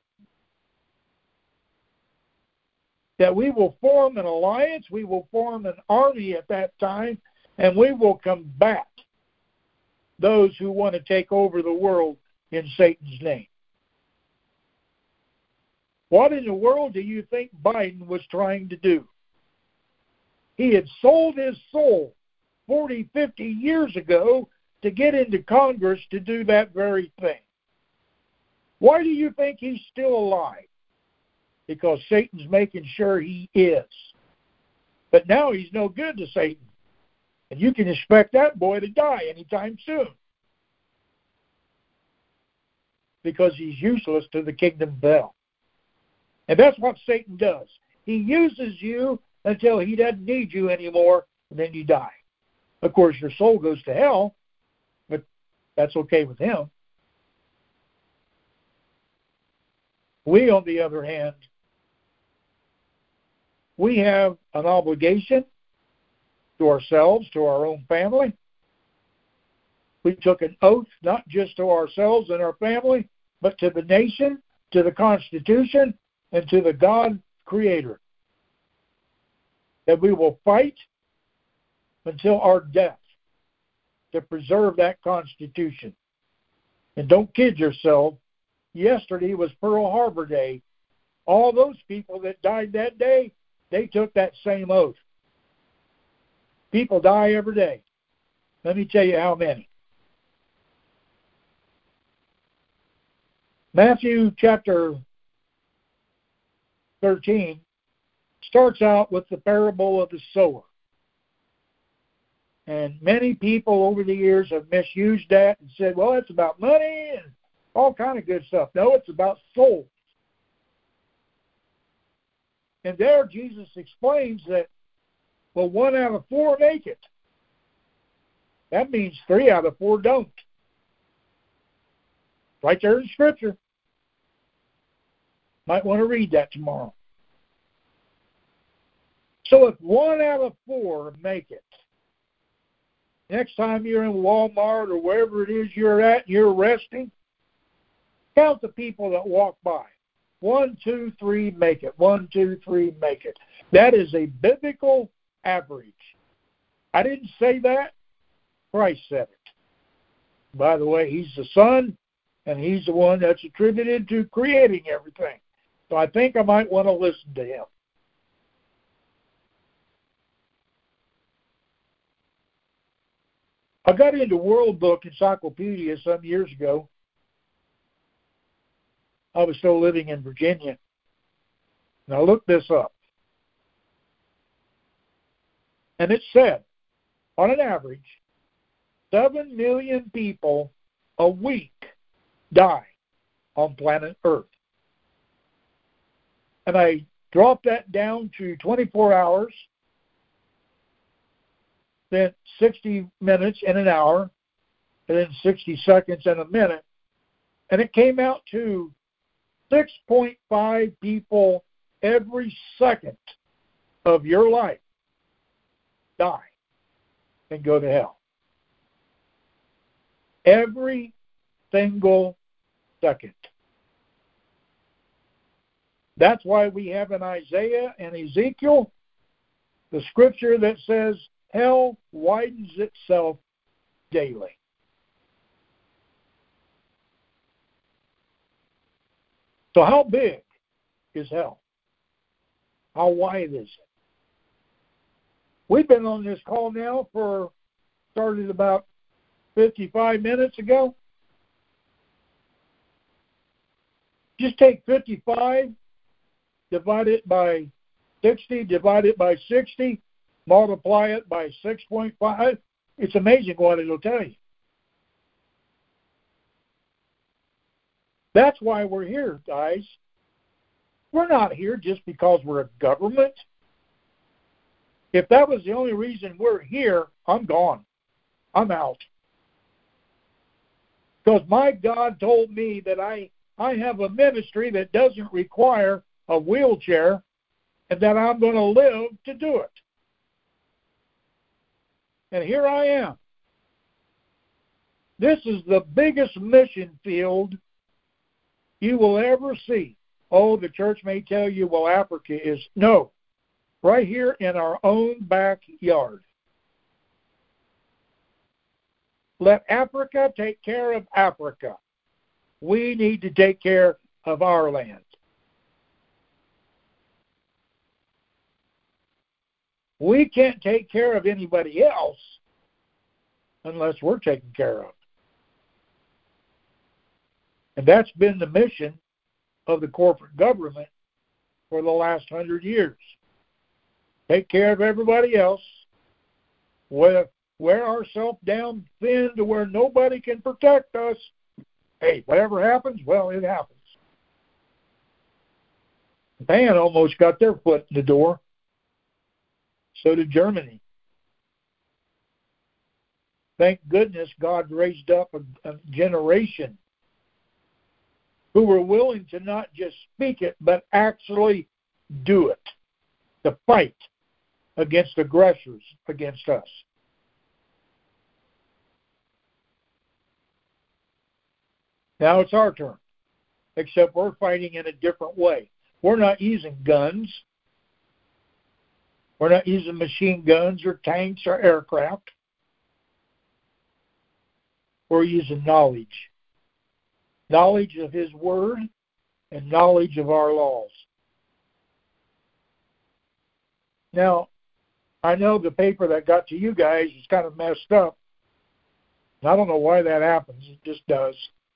that we will form an alliance, we will form an army at that time, and we will combat those who want to take over the world in Satan's name. What in the world do you think Biden was trying to do? He had sold his soul 40, 50 years ago to get into Congress to do that very thing. Why do you think he's still alive? Because Satan's making sure he is. But now he's no good to Satan. And you can expect that boy to die anytime soon. Because he's useless to the kingdom of hell. And that's what Satan does. He uses you until he doesn't need you anymore, and then you die. Of course, your soul goes to hell, but that's okay with him. We, on the other hand, we have an obligation to ourselves, to our own family. We took an oath not just to ourselves and our family, but to the nation, to the Constitution, and to the God Creator, that we will fight until our death to preserve that Constitution. And don't kid yourself, yesterday was Pearl Harbor Day. All those people that died that day, they took that same oath. People die every day. Let me tell you how many. Matthew chapter 13 starts out with the parable of the sower. And many people over the years have misused that and said, well, it's about money and all kind of good stuff. No, it's about souls. And there Jesus explains that, well, 1 out of 4 make it. That means 3 out of 4 don't. Right there in Scripture. Might want to read that tomorrow. So if 1 out of 4 make it, next time you're in Walmart or wherever it is you're at, you're resting, count the people that walk by. 1, 2, 3, make it. 1, 2, 3, make it. That is a biblical average. I didn't say that. Christ said it. By the way, he's the Son, and he's the one that's attributed to creating everything. So I think I might want to listen to him. I got into World Book Encyclopedia some years ago. I was still living in Virginia. And I looked this up. And it said, on an average, 7 million people a week die on planet Earth. And I dropped that down to 24 hours, then 60 minutes in an hour, and then 60 seconds in a minute. And it came out to 6.5 people every second of your life die and go to hell. Every single second. That's why we have in Isaiah and Ezekiel the scripture that says, hell widens itself daily. So how big is hell? How wide is it? We've been on this call now started about 55 minutes ago. Just take 55, divide it by 60, divide it by 60, multiply it by 6.5. It's amazing what it'll tell you. That's why we're here, guys. We're not here just because we're a government. If that was the only reason we're here, I'm gone. I'm out. Because my God told me that I have a ministry that doesn't require a wheelchair and that I'm going to live to do it. And here I am. This is the biggest mission field you will ever see. Oh, the church may tell you, well, Africa is. No. Right here in our own backyard. Let Africa take care of Africa. We need to take care of our land. We can't take care of anybody else unless we're taken care of. And that's been the mission of the corporate government for the last 100 years. Take care of everybody else. Wear ourselves down thin to where nobody can protect us. Hey, whatever happens, well, it happens. Japan almost got their foot in the door. So did Germany. Thank goodness God raised up a generation who were willing to not just speak it, but actually do it, to fight against aggressors against us. Now it's our turn, except we're fighting in a different way. We're not using guns. We're not using machine guns or tanks or aircraft. We're using knowledge. Knowledge of His Word and knowledge of our laws. Now, I know the paper that got to you guys is kind of messed up. I don't know why that happens. It just does.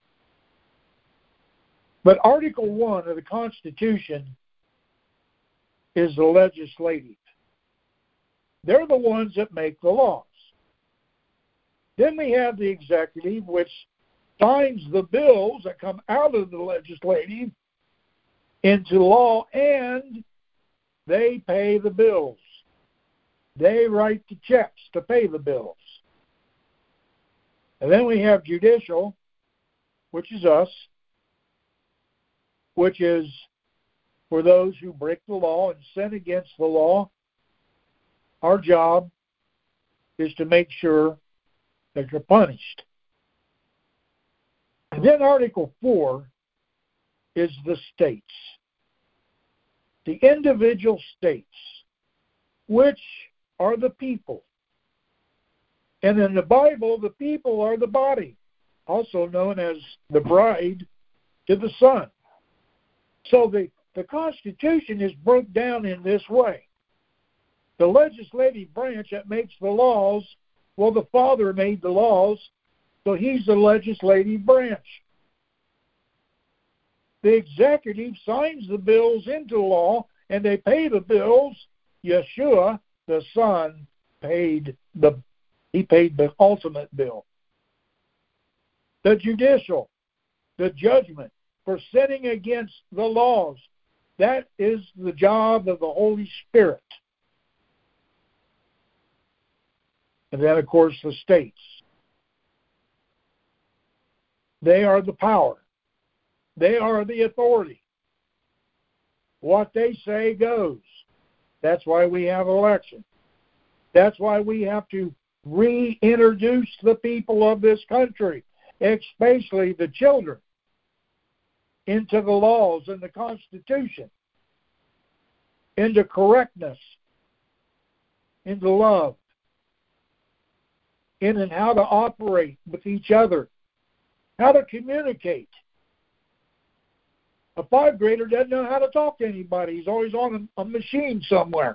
But Article 1 of the Constitution is the legislative. They're the ones that make the laws. Then we have the executive, which signs the bills that come out of the legislative into law, and they pay the bills. They write the checks to pay the bills. And then we have judicial, which is us, which is for those who break the law and sin against the law. Our job is to make sure that you're punished. And then Article 4 is the states. The individual states, which are the people. And in the Bible, the people are the body, also known as the bride to the Son. So the Constitution is broken down in this way. The legislative branch that makes the laws, well, the Father made the laws, so He's the legislative branch. The executive signs the bills into law, and they pay the bills. Yeshua, the Son, paid the ultimate bill. The judicial, the judgment for sinning against the laws, that is the job of the Holy Spirit. And then, of course, the states. They are the power. They are the authority. What they say goes. That's why we have elections. That's why we have to reintroduce the people of this country, especially the children, into the laws and the Constitution, into correctness, into love, in and how to operate with each other, how to communicate. A 5th grader doesn't know how to talk to anybody. He's always on a machine somewhere.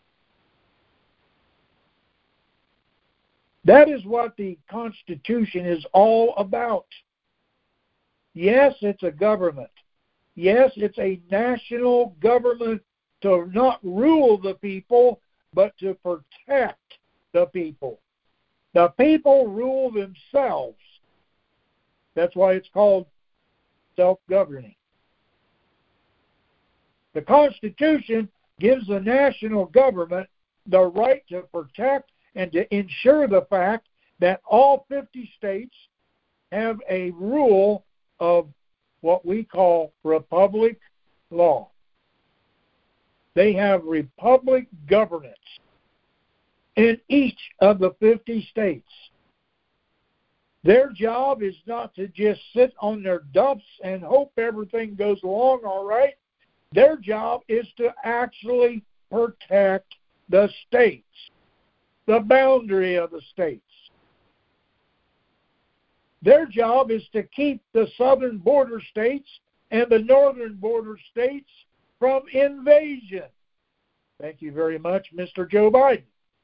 That is what the Constitution is all about. Yes, it's a government. Yes, it's a national government to not rule the people, but to protect the people. The people rule themselves. That's why it's called self-governing. The Constitution gives the national government the right to protect and to ensure the fact that all 50 states have a rule of what we call republic law. They have republic governance in each of the 50 states. Their job is not to just sit on their duffs and hope everything goes along all right. Their job is to actually protect the states, the boundary of the states. Their job is to keep the southern border states and the northern border states from invasion. Thank you very much, Mr. Joe Biden.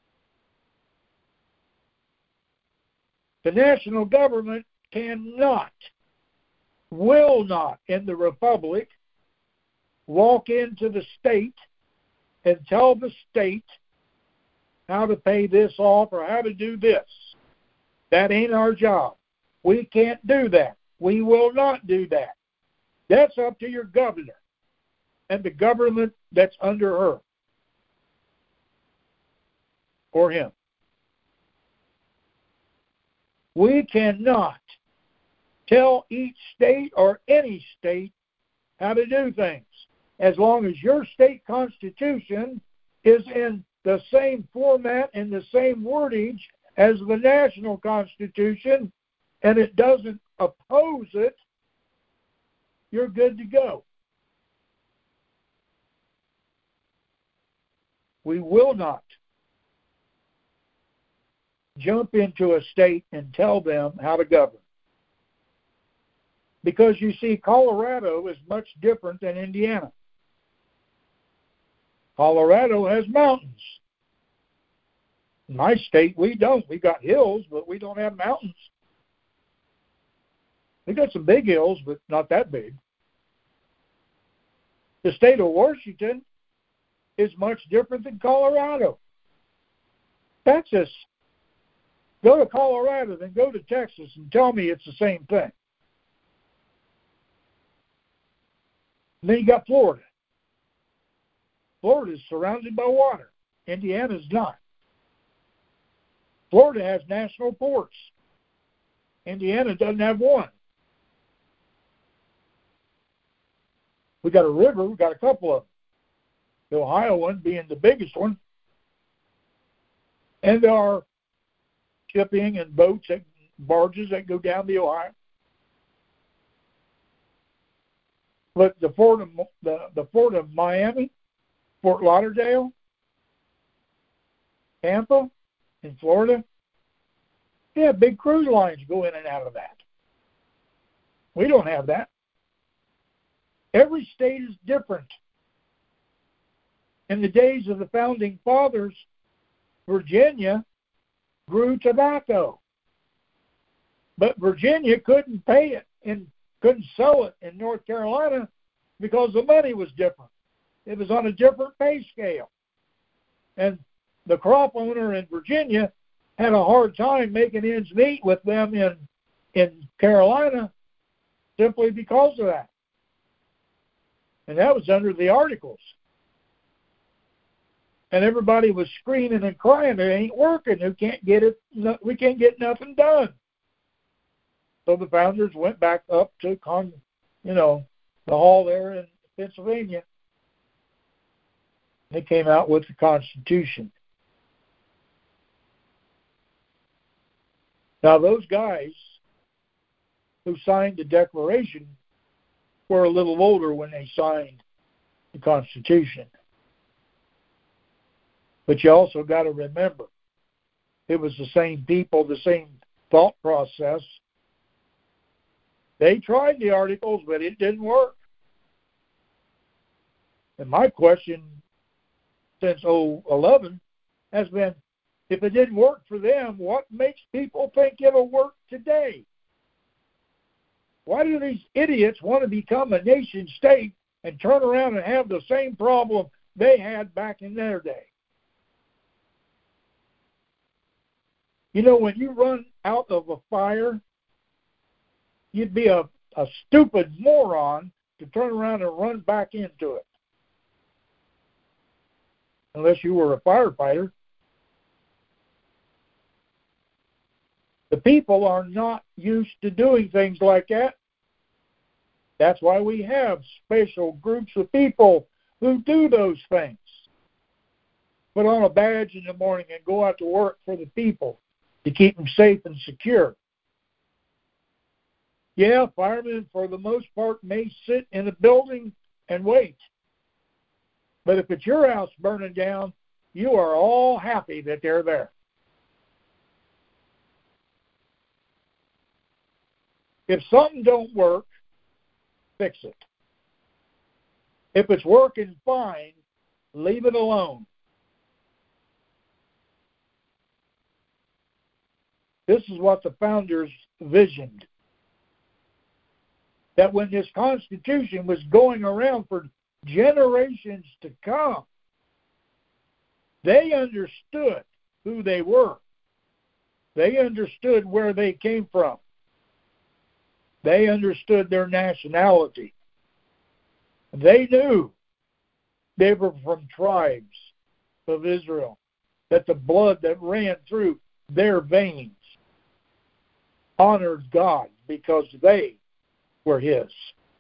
The national government cannot, will not, in the republic, walk into the state and tell the state how to pay this off or how to do this. That ain't our job. We can't do that. We will not do that. That's up to your governor and the government that's under her or him. We cannot tell each state or any state how to do things. As long as your state constitution is in the same format and the same wordage as the national constitution, and it doesn't oppose it, you're good to go. We will not jump into a state and tell them how to govern. Because you see, Colorado is much different than Indiana. Colorado has mountains. In my state, we don't. We got hills, but we don't have mountains. We got some big hills, but not that big. The state of Washington is much different than Colorado. Texas. Go to Colorado, then go to Texas and tell me it's the same thing. And then you got Florida. Florida is surrounded by water. Indiana's not. Florida has national ports. Indiana doesn't have one. We got a river. We got a couple of them. The Ohio one being the biggest one. And there are shipping and boats, and barges that go down the Ohio. But the port of Miami, Fort Lauderdale, Tampa, in Florida, yeah, big cruise lines go in and out of that. We don't have that. Every state is different. In the days of the founding fathers, Virginia grew tobacco. But Virginia couldn't pay it and couldn't sell it in North Carolina because the money was different. It was on a different pay scale. And the crop owner in Virginia had a hard time making ends meet with them in Carolina simply because of that. And that was under the Articles. And everybody was screaming and crying, it ain't working, we can't get nothing done. So the founders went back up to the hall there in Pennsylvania. They came out with the Constitution. Now those guys who signed the Declaration were a little older when they signed the Constitution. But you also got to remember, it was the same people, the same thought process. They tried the articles, but it didn't work. And my question since 2011 has been, if it didn't work for them, what makes people think it'll work today? Why do these idiots want to become a nation state and turn around and have the same problem they had back in their day? You know, when you run out of a fire, you'd be a stupid moron to turn around and run back into it. Unless you were a firefighter. The people are not used to doing things like that. That's why we have special groups of people who do those things. Put on a badge in the morning and go out to work for the people to keep them safe and secure. Yeah, firemen for the most part may sit in a building and wait. But if it's your house burning down, you are all happy that they're there. If something don't work, fix it. If it's working fine, leave it alone. This is what the founders visioned. That when this Constitution was going around for generations to come, they understood who they were. They understood where they came from. They understood their nationality. They knew they were from tribes of Israel, that the blood that ran through their veins honored God because they were His.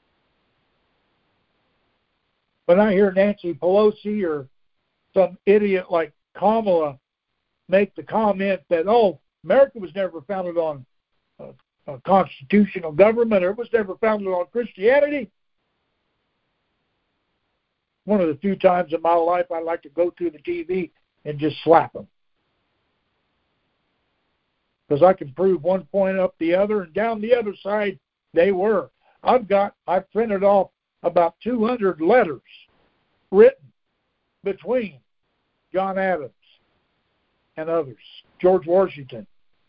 When I hear Nancy Pelosi or some idiot like Kamala make the comment that, America was never founded on a constitutional government, or it was never founded on Christianity, one of the few times in my life I like to go to the TV and just slap them. Because I can prove one point up the other, and down the other side they were. I've printed off about 200 letters written between John Adams and others, George Washington,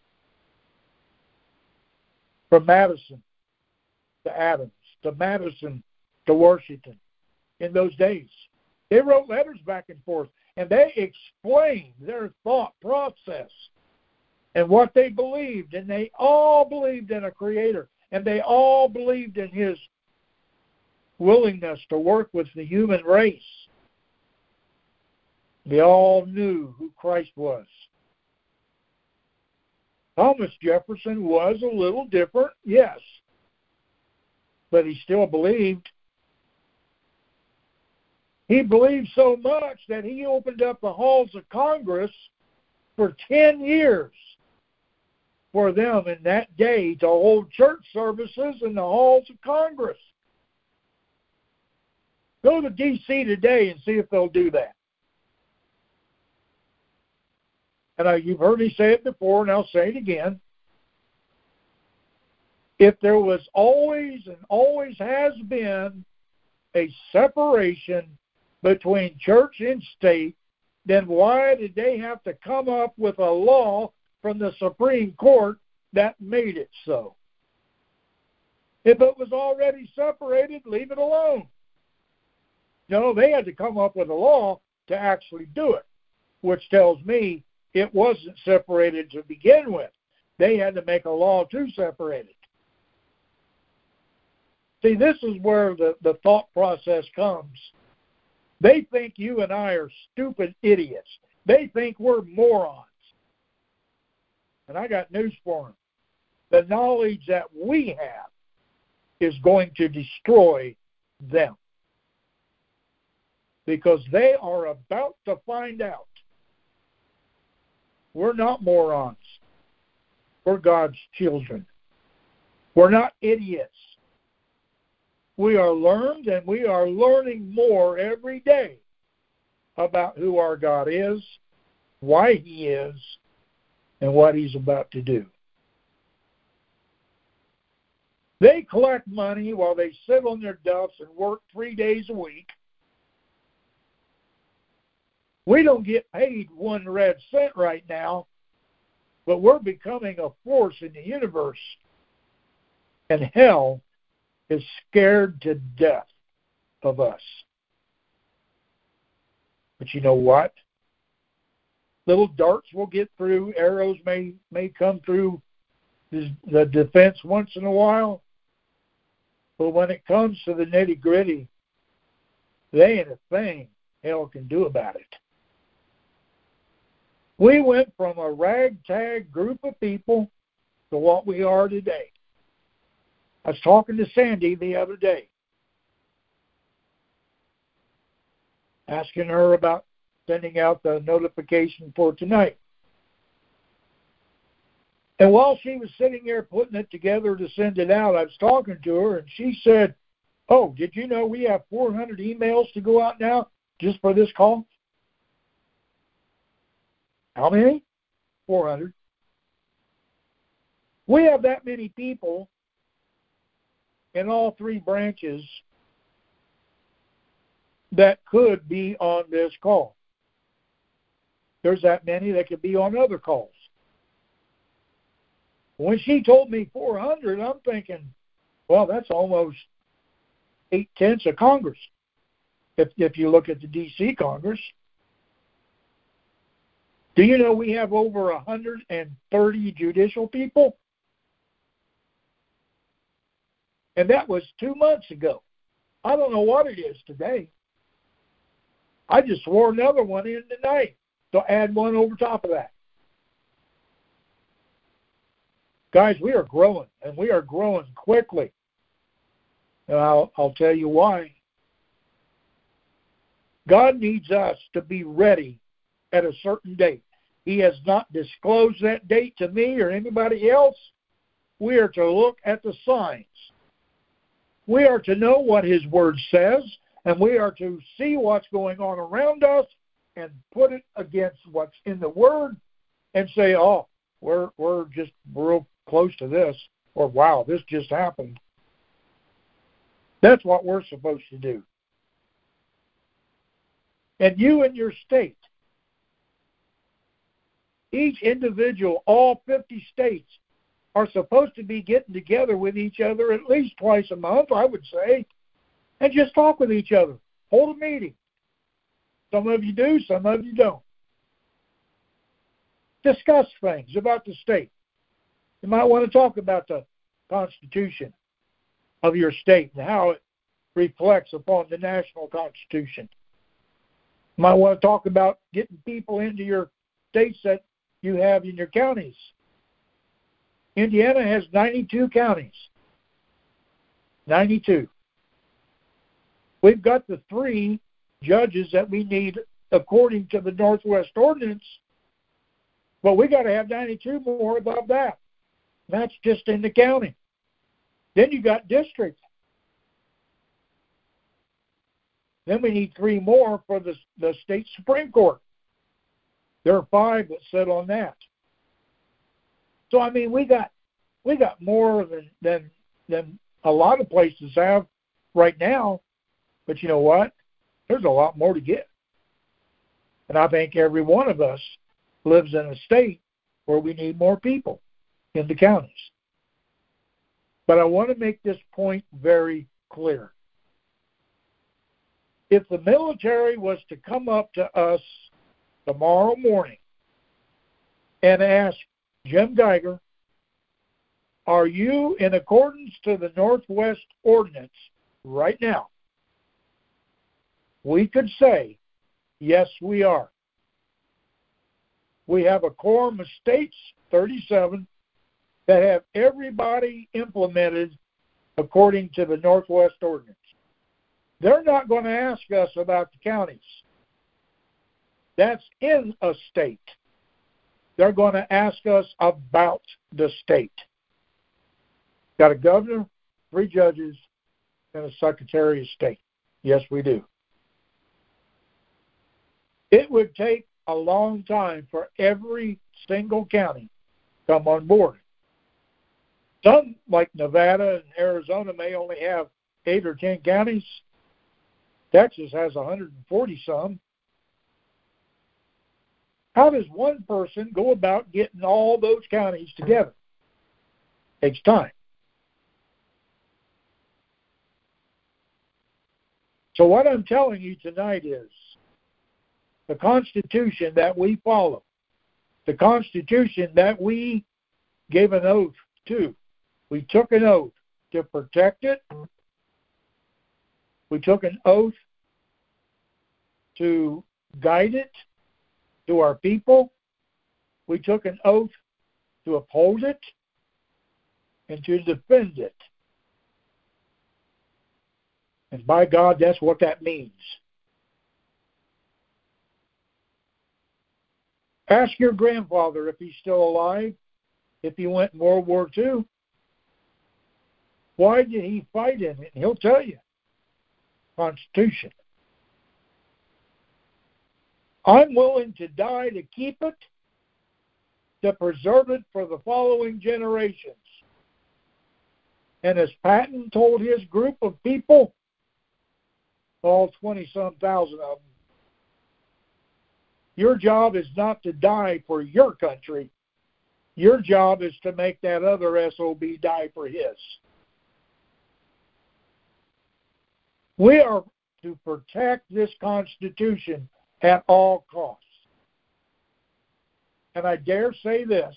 from Madison to Adams, to Madison to Washington in those days. They wrote letters back and forth, and they explained their thought process and what they believed, and they all believed in a creator, and they all believed in His willingness to work with the human race. They all knew who Christ was. Thomas Jefferson was a little different, yes, but he still believed. He believed so much that he opened up the halls of Congress for 10 years for them in that day to hold church services in the halls of Congress. Go to D.C. today and see if they'll do that. And you've heard me say it before, and I'll say it again. If there was always and always has been a separation between church and state, then why did they have to come up with a law from the Supreme Court that made it so? If it was already separated, leave it alone. No, they had to come up with a law to actually do it, which tells me it wasn't separated to begin with. They had to make a law to separate it. See, this is where the thought process comes. They think you and I are stupid idiots. They think we're morons. And I got news for them. The knowledge that we have is going to destroy them. Because they are about to find out. We're not morons. We're God's children. We're not idiots. We are learned, and we are learning more every day about who our God is, why He is, and what he's about to do. They collect money while they sit on their duffs and work 3 days a week. We don't get paid 1 red cent right now, but we're becoming a force in the universe. And hell is scared to death of us. But you know what? Little darts will get through. Arrows may come through the defense once in a while. But when it comes to the nitty-gritty, they ain't a thing hell can do about it. We went from a ragtag group of people to what we are today. I was talking to Sandy the other day, asking her about sending out the notification for tonight. And while she was sitting there putting it together to send it out, I was talking to her, and she said, "Oh, did you know we have 400 emails to go out now just for this call?" How many? 400. We have that many people in all 3 branches that could be on this call. There's that many that could be on other calls. When she told me 400, I'm thinking, well, that's almost 8/10 of Congress, if you look at the D.C. Congress. Do you know we have over 130 judicial people? And that was 2 months ago. I don't know what it is today. I just swore another one in tonight to add one over top of that. Guys, we are growing, and we are growing quickly. And I'll tell you why. God needs us to be ready at a certain date. He has not disclosed that date to me or anybody else. We are to look at the signs. We are to know what His Word says, and we are to see what's going on around us and put it against what's in the Word and say, oh, we're just real close to this, or wow, this just happened. That's what we're supposed to do. And you and your state, each individual, all 50 states, are supposed to be getting together with each other at least twice a month, I would say, and just talk with each other. Hold a meeting. Some of you do, some of you don't. Discuss things about the state. You might want to talk about the Constitution of your state and how it reflects upon the national Constitution. You might want to talk about getting people into your states that you have in your counties. Indiana has 92 counties. 92. We've got the 3 judges that we need according to the Northwest Ordinance, but we got to have 92 more above that. That's just in the county. Then you got districts. Then we need 3 more for the state Supreme Court. There are 5 that sit on that. So I mean, we got more than a lot of places have right now. But you know what? There's a lot more to get. And I think every one of us lives in a state where we need more people in the counties. But I want to make this point very clear. If the military was to come up to us tomorrow morning and ask Jim Geiger, are you in accordance to the Northwest Ordinance right now? We could say, yes, we are. We have a quorum of states, 37, that have everybody implemented according to the Northwest Ordinance. They're not going to ask us about the counties. That's in a state. They're going to ask us about the state. Got a governor, 3 judges, and a secretary of state. Yes, we do. It would take a long time for every single county to come on board. Some, like Nevada and Arizona, may only have 8 or 10 counties. Texas has 140 some. How does one person go about getting all those counties together? It takes time. So what I'm telling you tonight is the Constitution that we follow, the Constitution that we gave an oath to. We took an oath to protect it. We took an oath to guide it to our people. We took an oath to uphold it and to defend it. And by God, that's what that means. Ask your grandfather if he's still alive, if he went in World War II. Why did he fight in it? And he'll tell you. Constitution. I'm willing to die to keep it, to preserve it for the following generations. And as Patton told his group of people, all 20-some thousand of them, your job is not to die for your country. Your job is to make that other SOB die for his. We are to protect this Constitution at all costs. And I dare say this,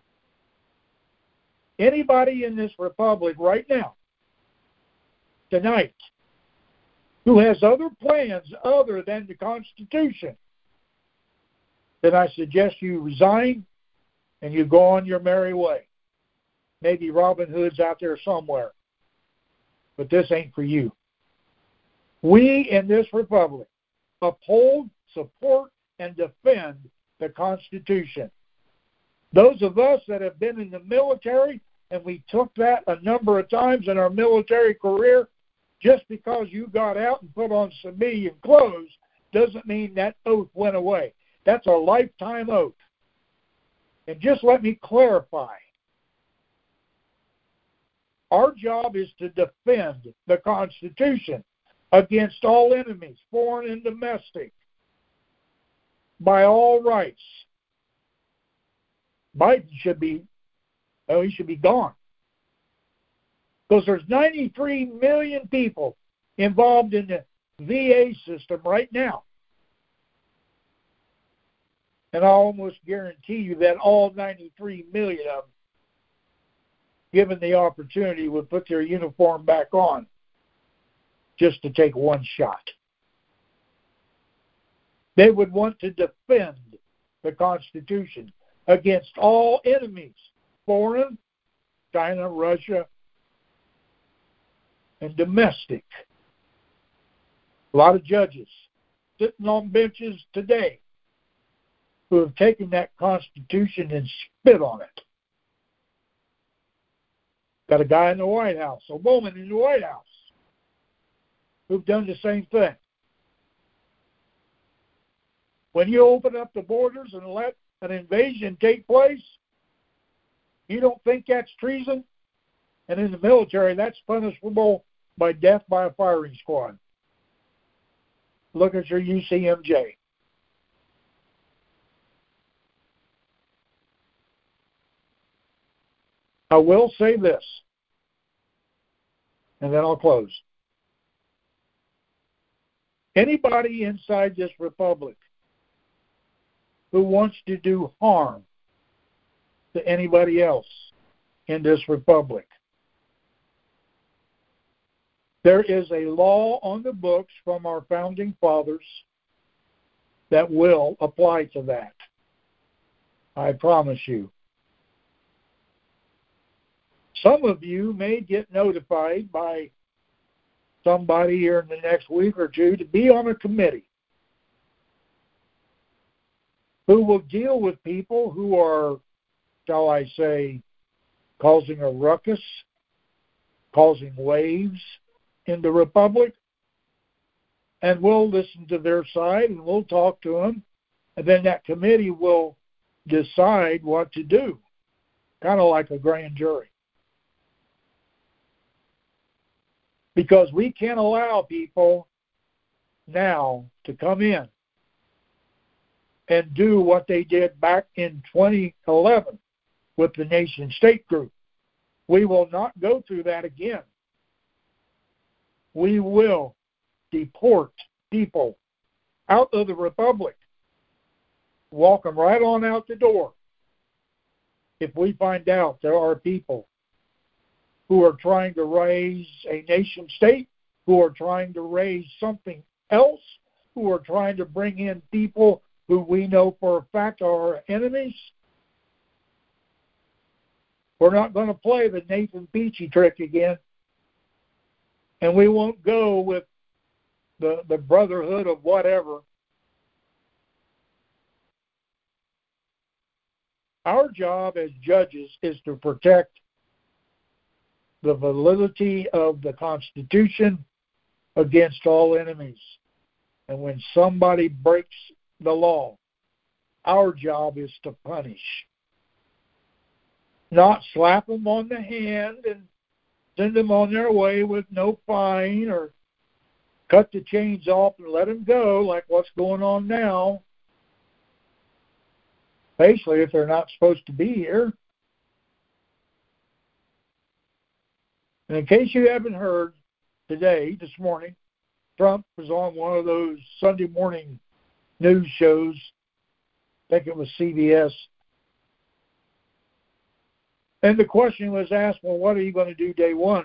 anybody in this republic right now, tonight, who has other plans other than the Constitution, then I suggest you resign and you go on your merry way. Maybe Robin Hood's out there somewhere, but this ain't for you. We in this republic uphold, support, and defend the Constitution. Those of us that have been in the military, and we took that a number of times in our military career, just because you got out and put on civilian clothes doesn't mean that oath went away. That's a lifetime oath. And just let me clarify. Our job is to defend the Constitution against all enemies, foreign and domestic, by all rights. Biden should be gone. Because there's 93 million people involved in the VA system right now. And I almost guarantee you that all 93 million of them, given the opportunity, would put their uniform back on just to take one shot. They would want to defend the Constitution against all enemies, foreign, China, Russia, and domestic. A lot of judges sitting on benches today who have taken that Constitution and spit on it. Got a guy in the White House, a woman in the White House, who've done the same thing. When you open up the borders and let an invasion take place, you don't think that's treason? And in the military, that's punishable by death by a firing squad. Look at your UCMJ. I will say this, and then I'll close. Anybody inside this republic who wants to do harm to anybody else in this republic, there is a law on the books from our founding fathers that will apply to that. I promise you. Some of you may get notified by somebody here in the next week or two to be on a committee who will deal with people who are, shall I say, causing a ruckus, causing waves in the republic, and we'll listen to their side and we'll talk to them and then that committee will decide what to do, kind of like a grand jury. Because we can't allow people now to come in and do what they did back in 2011 with the nation-state group. We will not go through that again. We will deport people out of the Republic, walk them right on out the door if we find out there are people who are trying to raise a nation-state, who are trying to raise something else, who are trying to bring in people who we know for a fact are our enemies. We're not going to play the Nathan Peachy trick again. And we won't go with the brotherhood of whatever. Our job as judges is to protect the validity of the Constitution against all enemies. And when somebody breaks the law, our job is to punish. Not slap them on the hand and send them on their way with no fine, or cut the chains off and let them go like what's going on now, especially if they're not supposed to be here. And in case you haven't heard, this morning, Trump was on one of those Sunday morning news shows. I think it was CBS. And the question was asked, well, what are you going to do day one?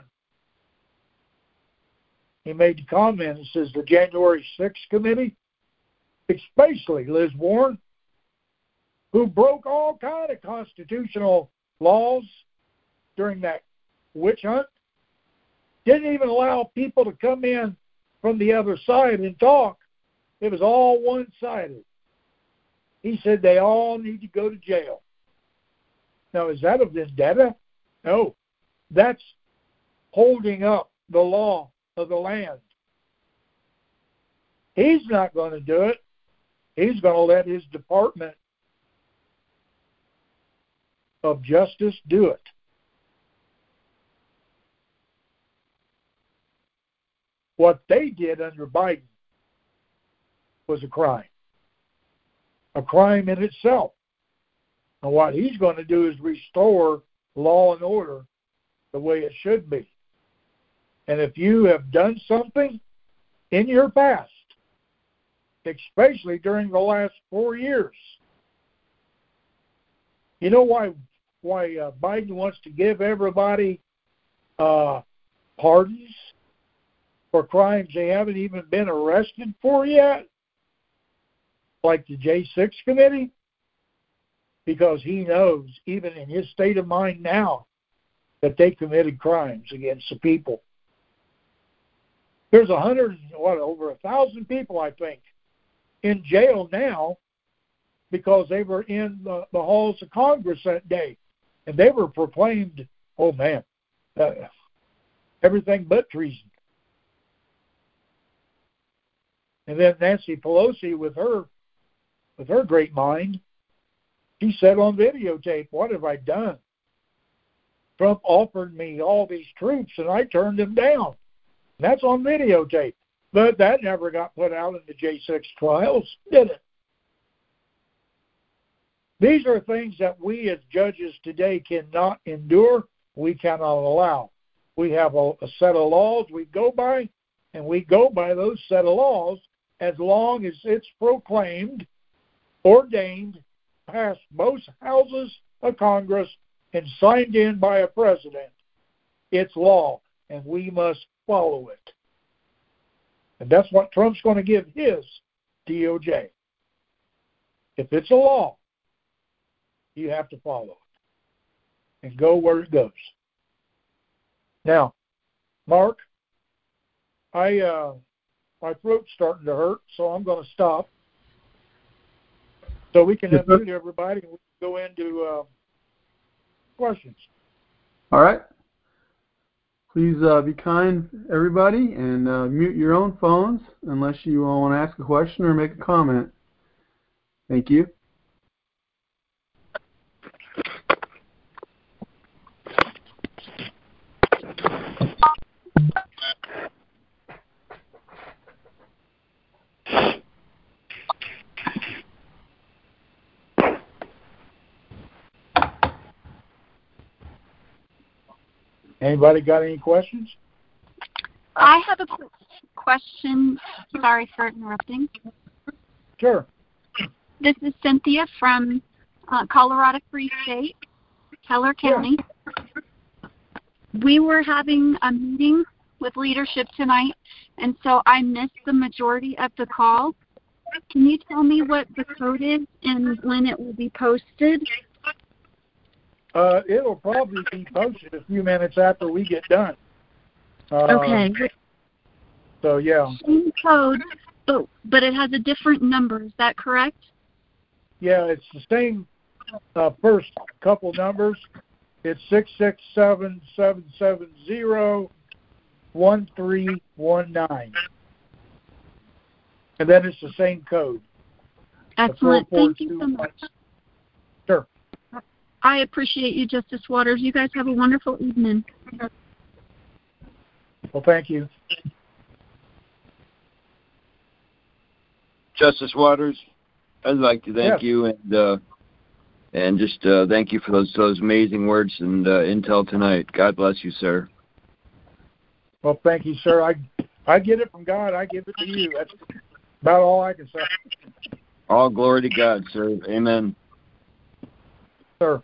He made the comment and says the January 6th committee, especially Liz Warren, who broke all kind of constitutional laws during that witch hunt, didn't even allow people to come in from the other side and talk. It was all one-sided. He said they all need to go to jail. Now, is that a vendetta? No. That's holding up the law of the land. He's not going to do it. He's going to let his Department of Justice do it. What they did under Biden was a crime in itself. And what he's going to do is restore law and order the way it should be. And if you have done something in your past, especially during the last 4 years, you know why Biden wants to give everybody pardons for crimes they haven't even been arrested for yet, like the J6 committee? Because he knows, even in his state of mind now, that they committed crimes against the people. There's over 1,000 people, I think, in jail now because they were in the halls of Congress that day. And they were proclaimed, everything but treason. And then Nancy Pelosi, with her great mind, she said on videotape, what have I done? Trump offered me all these troops and I turned them down. And that's on videotape. But that never got put out in the J6 trials, did it? These are things that we as judges today cannot endure, we cannot allow. We have a set of laws we go by, and we go by those set of laws as long as it's proclaimed, ordained, passed both houses of Congress, and signed in by a president. It's law, and we must follow it. And that's what Trump's going to give his DOJ. If it's a law, you have to follow it and go where it goes. Now, Mark, my throat's starting to hurt, so I'm going to stop. So we can unmute everybody and we can go into questions. All right. Please be kind, everybody, and mute your own phones unless you want to ask a question or make a comment. Thank you. Anybody got any questions? I have a quick question. Sorry for interrupting. Sure. This is Cynthia from Colorado Free State, Teller County. Yeah. We were having a meeting with leadership tonight, and so I missed the majority of the call. Can you tell me what the code is and when it will be posted? It'll probably be posted a few minutes after we get done. Okay. So, yeah. Same code, but it has a different number. Is that correct? Yeah, it's the same first couple numbers. It's 667-770-1319. And then it's the same code. Excellent. Thank you so much. Sure. I appreciate you, Justice Waters. You guys have a wonderful evening. Well, thank you. Justice Waters, I'd like to thank you and just thank you for those amazing words and intel tonight. God bless you, sir. Well, thank you, sir. I get it from God. I give it to you. That's about all I can say. All glory to God, sir. Amen. Sir.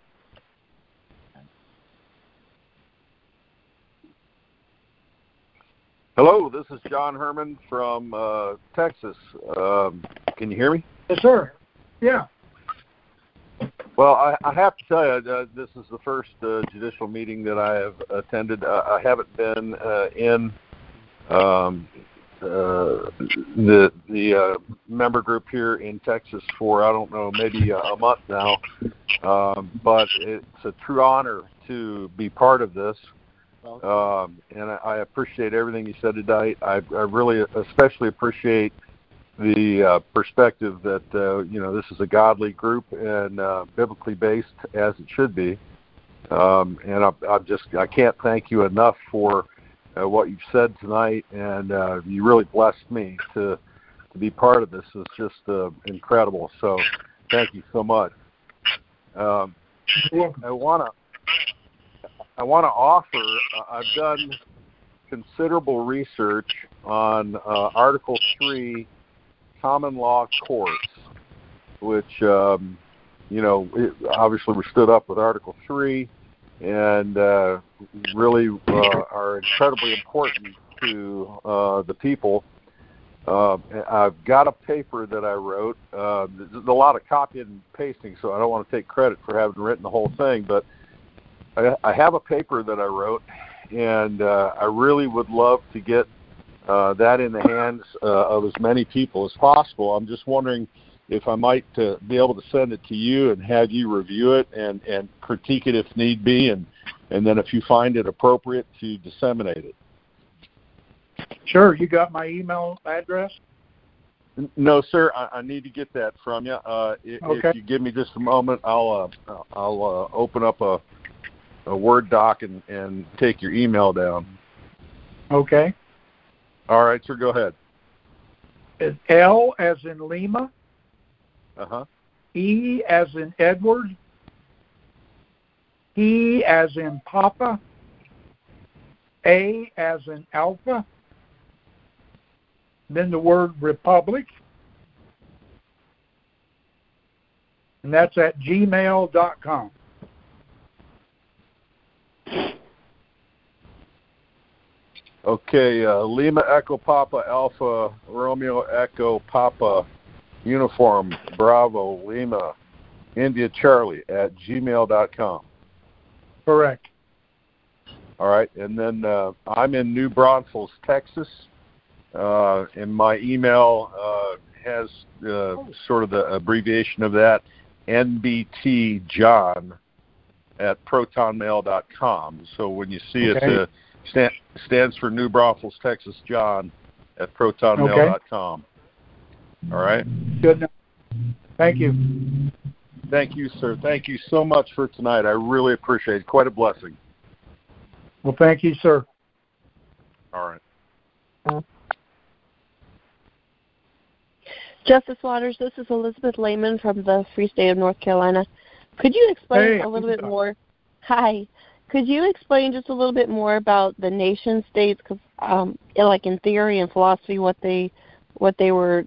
Hello, this is John Herman from Texas. Can you hear me? Yes, sir. Yeah. Well, I have to tell you, this is the first judicial meeting that I have attended. I haven't been in the member group here in Texas for, I don't know, maybe a month now. But it's a true honor to be part of this. And I appreciate everything you said tonight. I really especially appreciate the perspective that this is a godly group and biblically based as it should be. And I can't thank you enough for what you've said tonight, and you really blessed me to be part of this. It's just incredible. So thank you so much. I want to offer, I've done considerable research on Article 3 common law courts, which, obviously we stood up with Article 3 and really are incredibly important to the people. I've got a paper that I wrote. There's a lot of copying and pasting, so I don't want to take credit for having written the whole thing, but I have a paper that I wrote, and I really would love to get that in the hands of as many people as possible. I'm just wondering if I might be able to send it to you and have you review it and critique it if need be, and then if you find it appropriate, to disseminate it. Sure. You got my email address? No, sir. I need to get that from you. Okay. If you give me just a moment, I'll open up a Word doc and take your email down. Okay. All right, sir. Go ahead. It's L as in Lima. Uh-huh. E as in Edward. P as in Papa. A as in Alpha. Then the word Republic. And that's at gmail.com. Okay, Lima Echo Papa Alpha Romeo Echo Papa Uniform Bravo Lima India Charlie at gmail.com. Correct. All right, and then I'm in New Braunfels, Texas, and my email has sort of the abbreviation of that, nbtjohn@protonmail.com. So when you see it, stands for New Braunfels, Texas, John at protonmail.com. All right? Good enough. Thank you. Thank you, sir. Thank you so much for tonight. I really appreciate it. Quite a blessing. Well, thank you, sir. All right. Justice Waters, this is Elizabeth Lehman from the Free State of North Carolina. Could you explain a little bit more? Hi. Could you explain just a little bit more about the nation states, cause, like in theory and philosophy, what they were,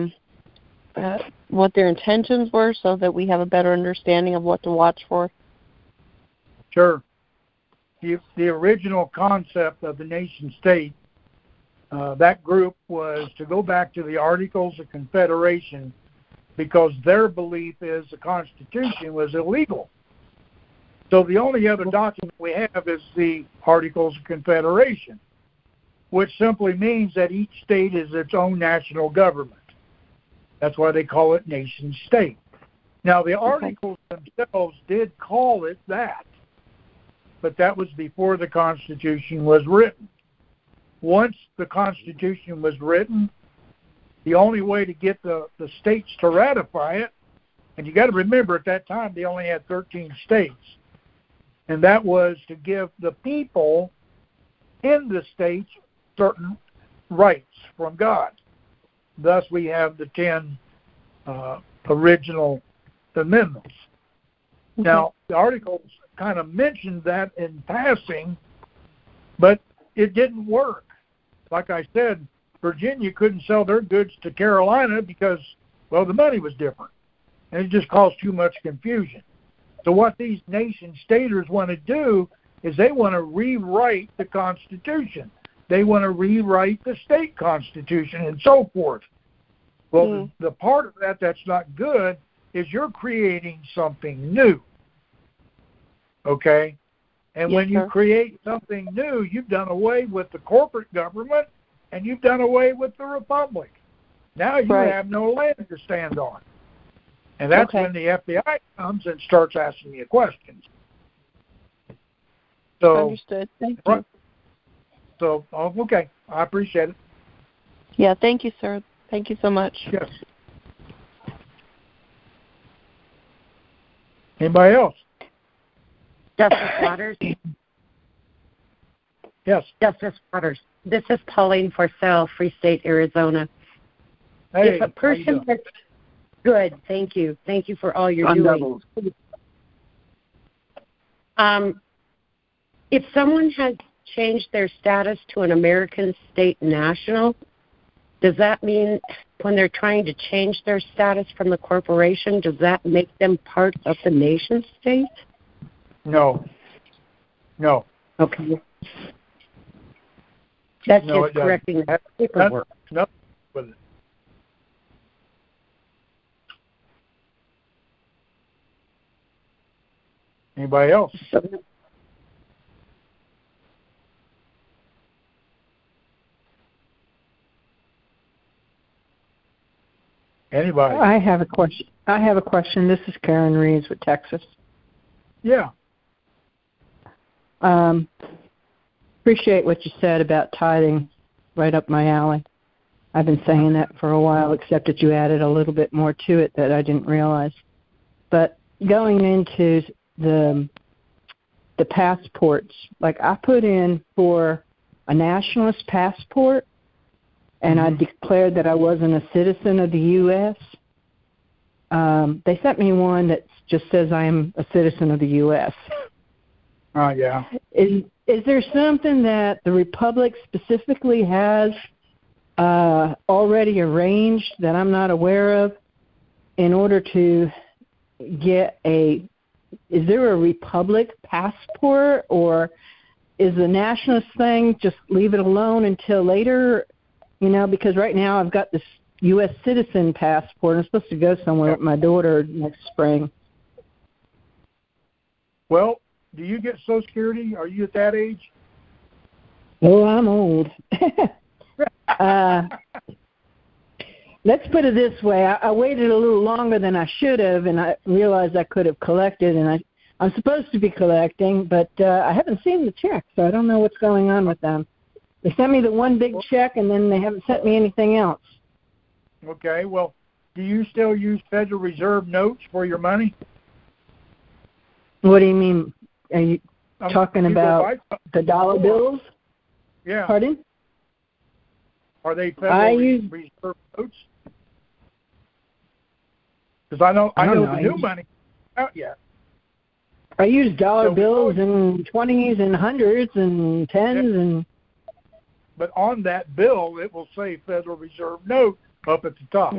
what their intentions were, so that we have a better understanding of what to watch for? Sure. The original concept of the nation state, that group was to go back to the Articles of Confederation, because their belief is the Constitution was illegal. So the only other document we have is the Articles of Confederation, which simply means that each state is its own national government. That's why they call it nation state. Now, the Articles themselves did call it that, but that was before the Constitution was written. Once the Constitution was written, the only way to get the states to ratify it, and you got to remember at that time they only had 13 states, and that was to give the people in the states certain rights from God. Thus we have the 10 original amendments. Now, the Articles kind of mentioned that in passing, but it didn't work. Like I said, Virginia couldn't sell their goods to Carolina because, well, the money was different, and it just caused too much confusion. So what these nation-staters want to do is they want to rewrite the Constitution. They want to rewrite the state constitution and so forth. Well, the part of that that's not good is you're creating something new. Okay? And when you create something new, you've done away with the corporate government and you've done away with the republic. Now you have no land to stand on. And that's when the FBI comes and starts asking you questions. So, understood. Thank you. So, okay. I appreciate it. Yeah, thank you, sir. Thank you so much. Yes. Anybody else? Justice Waters? Yes. Justice Waters. This is Pauline Forcell, Free State, Arizona. Hey, if a person has... Good, thank you. Thank you for all you're doing. If someone has changed their status to an American state national, does that mean when they're trying to change their status from the corporation, does that make them part of the nation state? No. Okay. That's just correcting the paperwork. No, with it. Anybody else? Anybody? I have a question. This is Karen Reeves with Texas. Yeah. Appreciate what you said about tithing. Right up my alley. I've been saying that for a while, except that you added a little bit more to it that I didn't realize. But going into the passports, like I put in for a nationalist passport, and I declared that I wasn't a citizen of the U.S. They sent me one that just says I am a citizen of the U.S. Oh, yeah. Is there something that the Republic specifically has already arranged that I'm not aware of in order to get is there a Republic passport, or is the nationalist thing just leave it alone until later? You know, because right now I've got this U.S. citizen passport. I'm supposed to go somewhere with my daughter next spring. Well, do you get Social Security? Are you at that age? Oh, I'm old. Let's put it this way. I waited a little longer than I should have, and I realized I could have collected, and I'm supposed to be collecting, but I haven't seen the check, so I don't know what's going on with them. They sent me the one big check, and then they haven't sent me anything else. Okay, well, do you still use Federal Reserve notes for your money? What do you mean? Are you talking about the dollar bills? Yeah. Pardon? Are they Federal Reserve notes? Because I know the new money out yet. I use dollar bills and 20s and 100s and 10s and. But on that bill, it will say Federal Reserve note up at the top.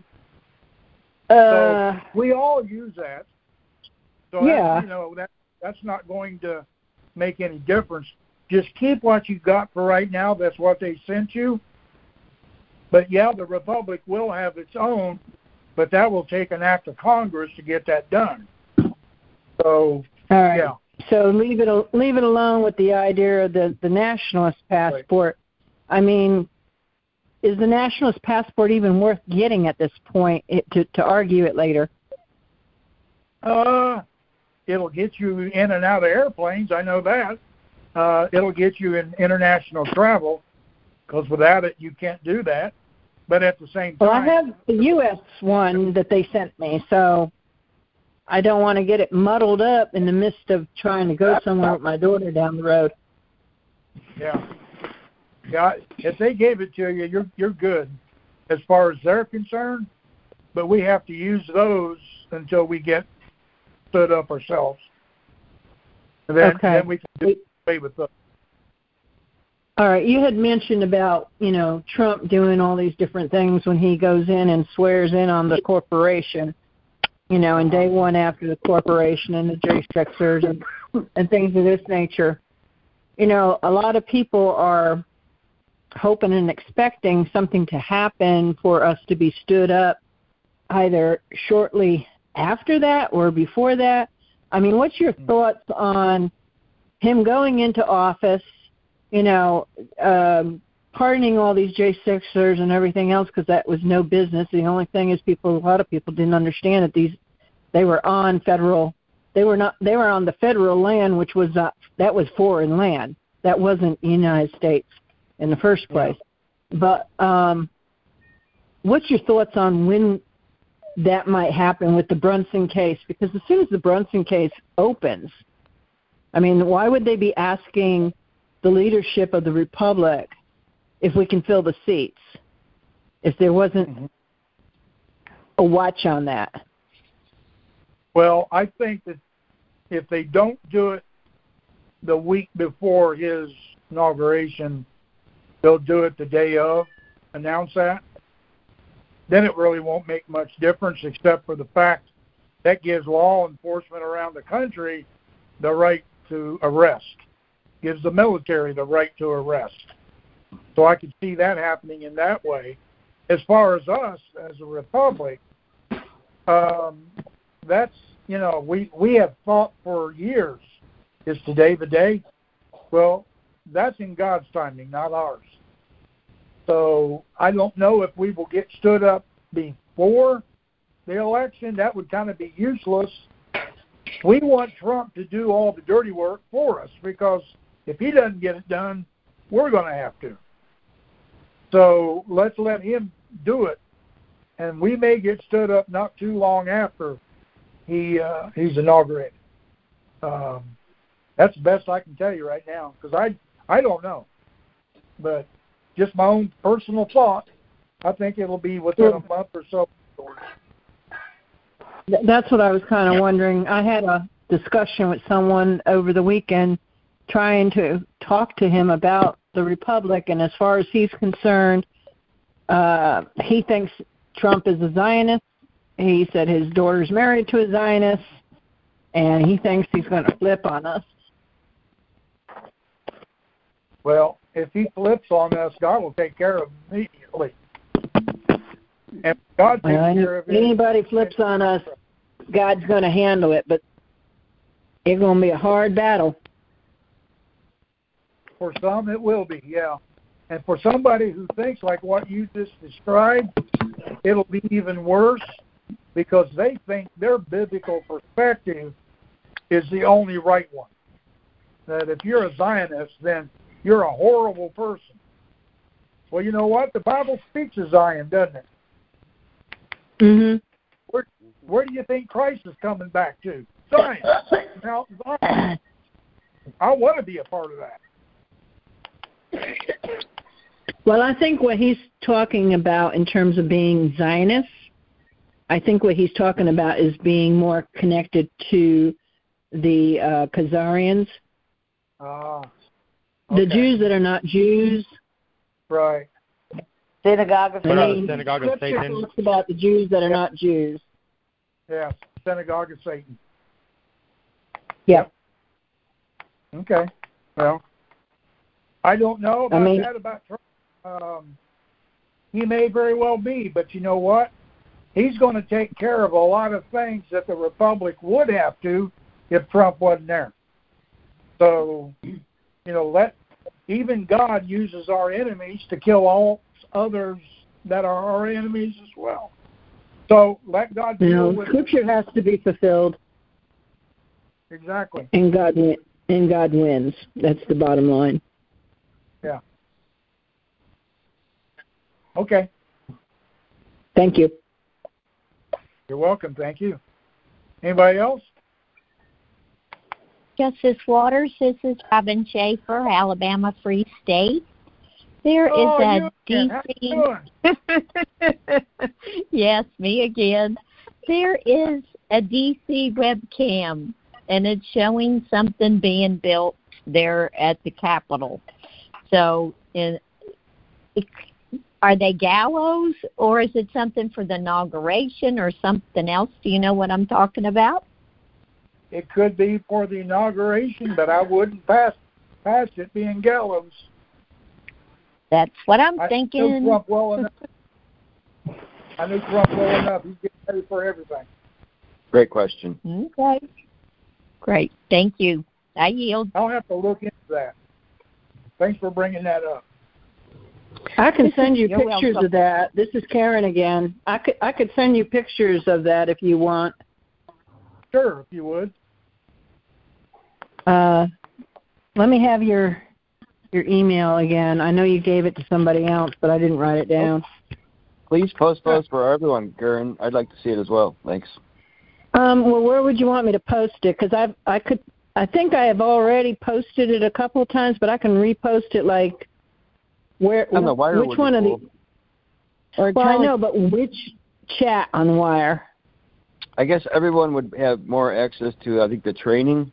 So we all use that. So yeah. That's not going to make any difference. Just keep what you got for right now. That's what they sent you. But yeah, the Republic will have its own, but that will take an act of Congress to get that done. So all right. Yeah. So leave it alone with the idea of the nationalist passport. Right. I mean, is the nationalist passport even worth getting at this point to argue it later? It'll get you in and out of airplanes. I know that. It'll get you in international travel, because without it you can't do that. But at the same time, well, I have the U.S. one that they sent me, so I don't want to get it muddled up in the midst of trying to go somewhere with my daughter down the road. Yeah. Yeah. If they gave it to you, you're good as far as they're concerned. But we have to use those until we get stood up ourselves. And then we can do away with those. All right. You had mentioned about, Trump doing all these different things when he goes in and swears in on the corporation, and day one after the corporation and the J6ers and things of this nature. A lot of people are hoping and expecting something to happen for us to be stood up either shortly after that or before that. I mean, what's your thoughts on him going into office, pardoning all these J6ers and everything else, because that was no business. The only thing is a lot of people didn't understand that they were on they were on the federal land, which was that was foreign land. That wasn't the United States in the first place. Yeah. But what's your thoughts on when that might happen with the Brunson case? Because as soon as the Brunson case opens, I mean, why would they be asking the leadership of the Republic if we can fill the seats, if there wasn't a watch on that? Well, I think that if they don't do it the week before his inauguration, they'll do it the day of, announce that. Then it really won't make much difference, except for the fact that gives law enforcement around the country the right to arrest, gives the military the right to arrest. So I could see that happening in that way. As far as us, as a republic, that's, we have thought for years, is today the day? Well, that's in God's timing, not ours. So I don't know if we will get stood up before the election. That would kind of be useless. We want Trump to do all the dirty work for us, because if he doesn't get it done, we're going to have to. So let's let him do it, and we may get stood up not too long after he's inaugurated. That's the best I can tell you right now, because I don't know. But just my own personal thought, I think it'll be within a month or so. That's what I was kind of wondering. I had a discussion with someone over the weekend trying to talk to him about the Republic, and as far as he's concerned, he thinks Trump is a Zionist. He said his daughter's married to a Zionist, and he thinks he's going to flip on us. Well, if he flips on us, God will take care of him immediately. And God takes care of it. Anybody flips on us, God's going to handle it, but it's going to be a hard battle. For some, it will be, yeah. And for somebody who thinks like what you just described, it'll be even worse, because they think their biblical perspective is the only right one. That if you're a Zionist, then you're a horrible person. Well, you know what? The Bible speaks of Zion, doesn't it? Mhm. Where do you think Christ is coming back to? Zion. Now, Zion. I want to be a part of that. Well, I think what he's talking about in terms of being Zionist, I think what he's talking about is being more connected to the Khazarians. Okay. The Jews that are not Jews. Right. Synagogue of Satan. Synagogue of Satan. Talks about the Jews that are not Jews. Yeah, Synagogue of Satan. Yeah. Okay. Well, I don't know about that about Trump. He may very well be, but you know what? He's going to take care of a lot of things that the Republic would have to if Trump wasn't there. So, even God uses our enemies to kill all others that are our enemies as well. So let God deal with Scripture has to be fulfilled. Exactly. And God wins. That's the bottom line. Yeah. Okay. Thank you. You're welcome. Thank you. Anybody else? Justice Waters, this is Robin Schaefer, Alabama Free State. There is a DC. Yes, me again. There is a DC webcam, and it's showing something being built there at the Capitol. So, are they gallows, or is it something for the inauguration or something else? Do you know what I'm talking about? It could be for the inauguration, but I wouldn't pass it being gallows. That's what I'm thinking. I knew Trump well enough. He's getting ready for everything. Great question. Okay. Great. Thank you. I yield. I'll have to look into that. Thanks for bringing that up. I can send you pictures welcome. of that. This is Karen again. I could send you pictures of that if you want. Sure, if you would. Let me have your email again. I know you gave it to somebody else, but I didn't write it down. Please post those for everyone, Karen. I'd like to see it as well. Thanks. Well, where would you want me to post it? Because I think I have already posted it a couple of times, but I can repost it like where? On the Wire which one of the? Well, I know, but which chat on Wire? I guess everyone would have more access to, I think, the training.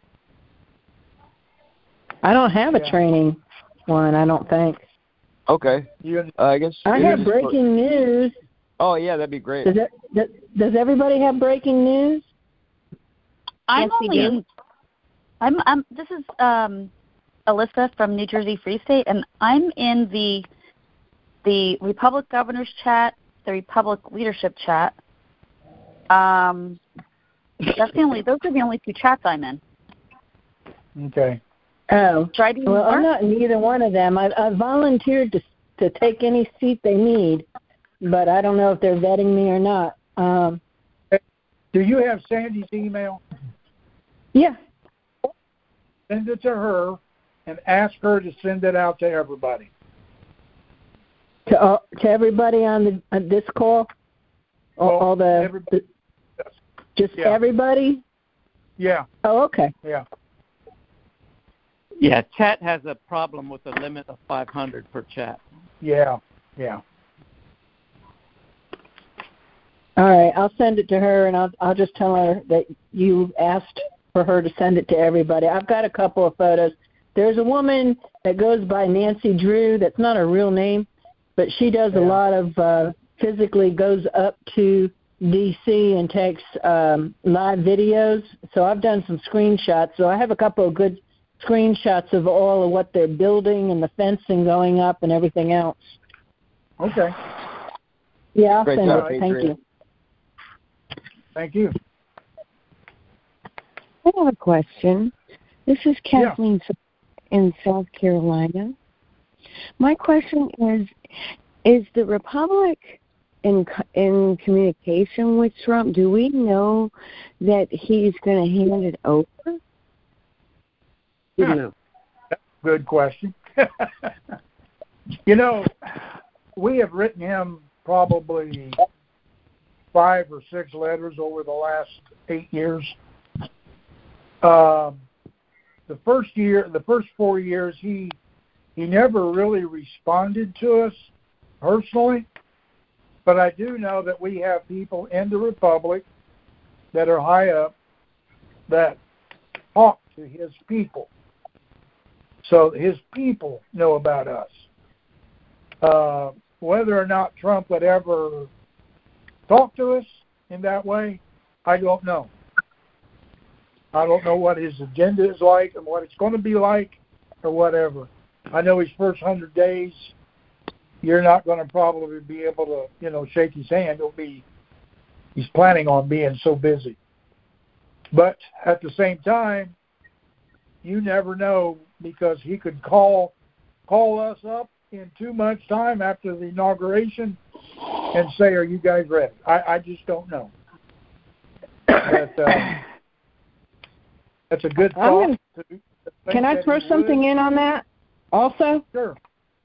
I don't have a training one, I don't think. Okay. I guess I have breaking news. Oh, yeah, that'd be great. Does everybody have breaking news? Yes, we do. This is Alyssa from New Jersey Free State, and I'm in the Republic Governors chat, the Republic Leadership chat. Those are the only two chats I'm in. Okay. Oh. Should I do more? I'm not in either one of them. I volunteered to take any seat they need, but I don't know if they're vetting me or not. Do you have Sandy's email? Yeah. Send it to her and ask her to send it out to everybody. To everybody on this call? Everybody? Yeah. Oh, okay. Yeah. Yeah, chat has a problem with a limit of 500 per chat. Yeah. All right, I'll send it to her, and I'll just tell her that you asked for her to send it to everybody. I've got a couple of photos. There's a woman that goes by Nancy Drew. That's not her real name, but she does a lot of physically goes up to D.C. and takes live videos. So I've done some screenshots. So I have a couple of good screenshots of all of what they're building and the fencing going up and everything else. Okay. Yeah, I'll send it. Thank you. Thank you. I have a question. This is Kathleen in South Carolina. My question is the Republic in communication with Trump? Do we know that he's going to hand it over? That's a good question. We have written him probably 5 or 6 letters over the last 8 years. The first 4 years, he never really responded to us personally. But I do know that we have people in the Republic that are high up that talk to his people. So his people know about us. Whether or not Trump would ever talk to us in that way, I don't know. I don't know what his agenda is like and what it's going to be like or whatever. I know his first 100 days, you're not going to probably be able to, shake his hand. He's planning on being so busy. But at the same time, you never know, because he could call us up in 2 months' time after the inauguration and say, "Are you guys ready?" I just don't know. But that's a good thought. Can I throw something in on that also? Sure.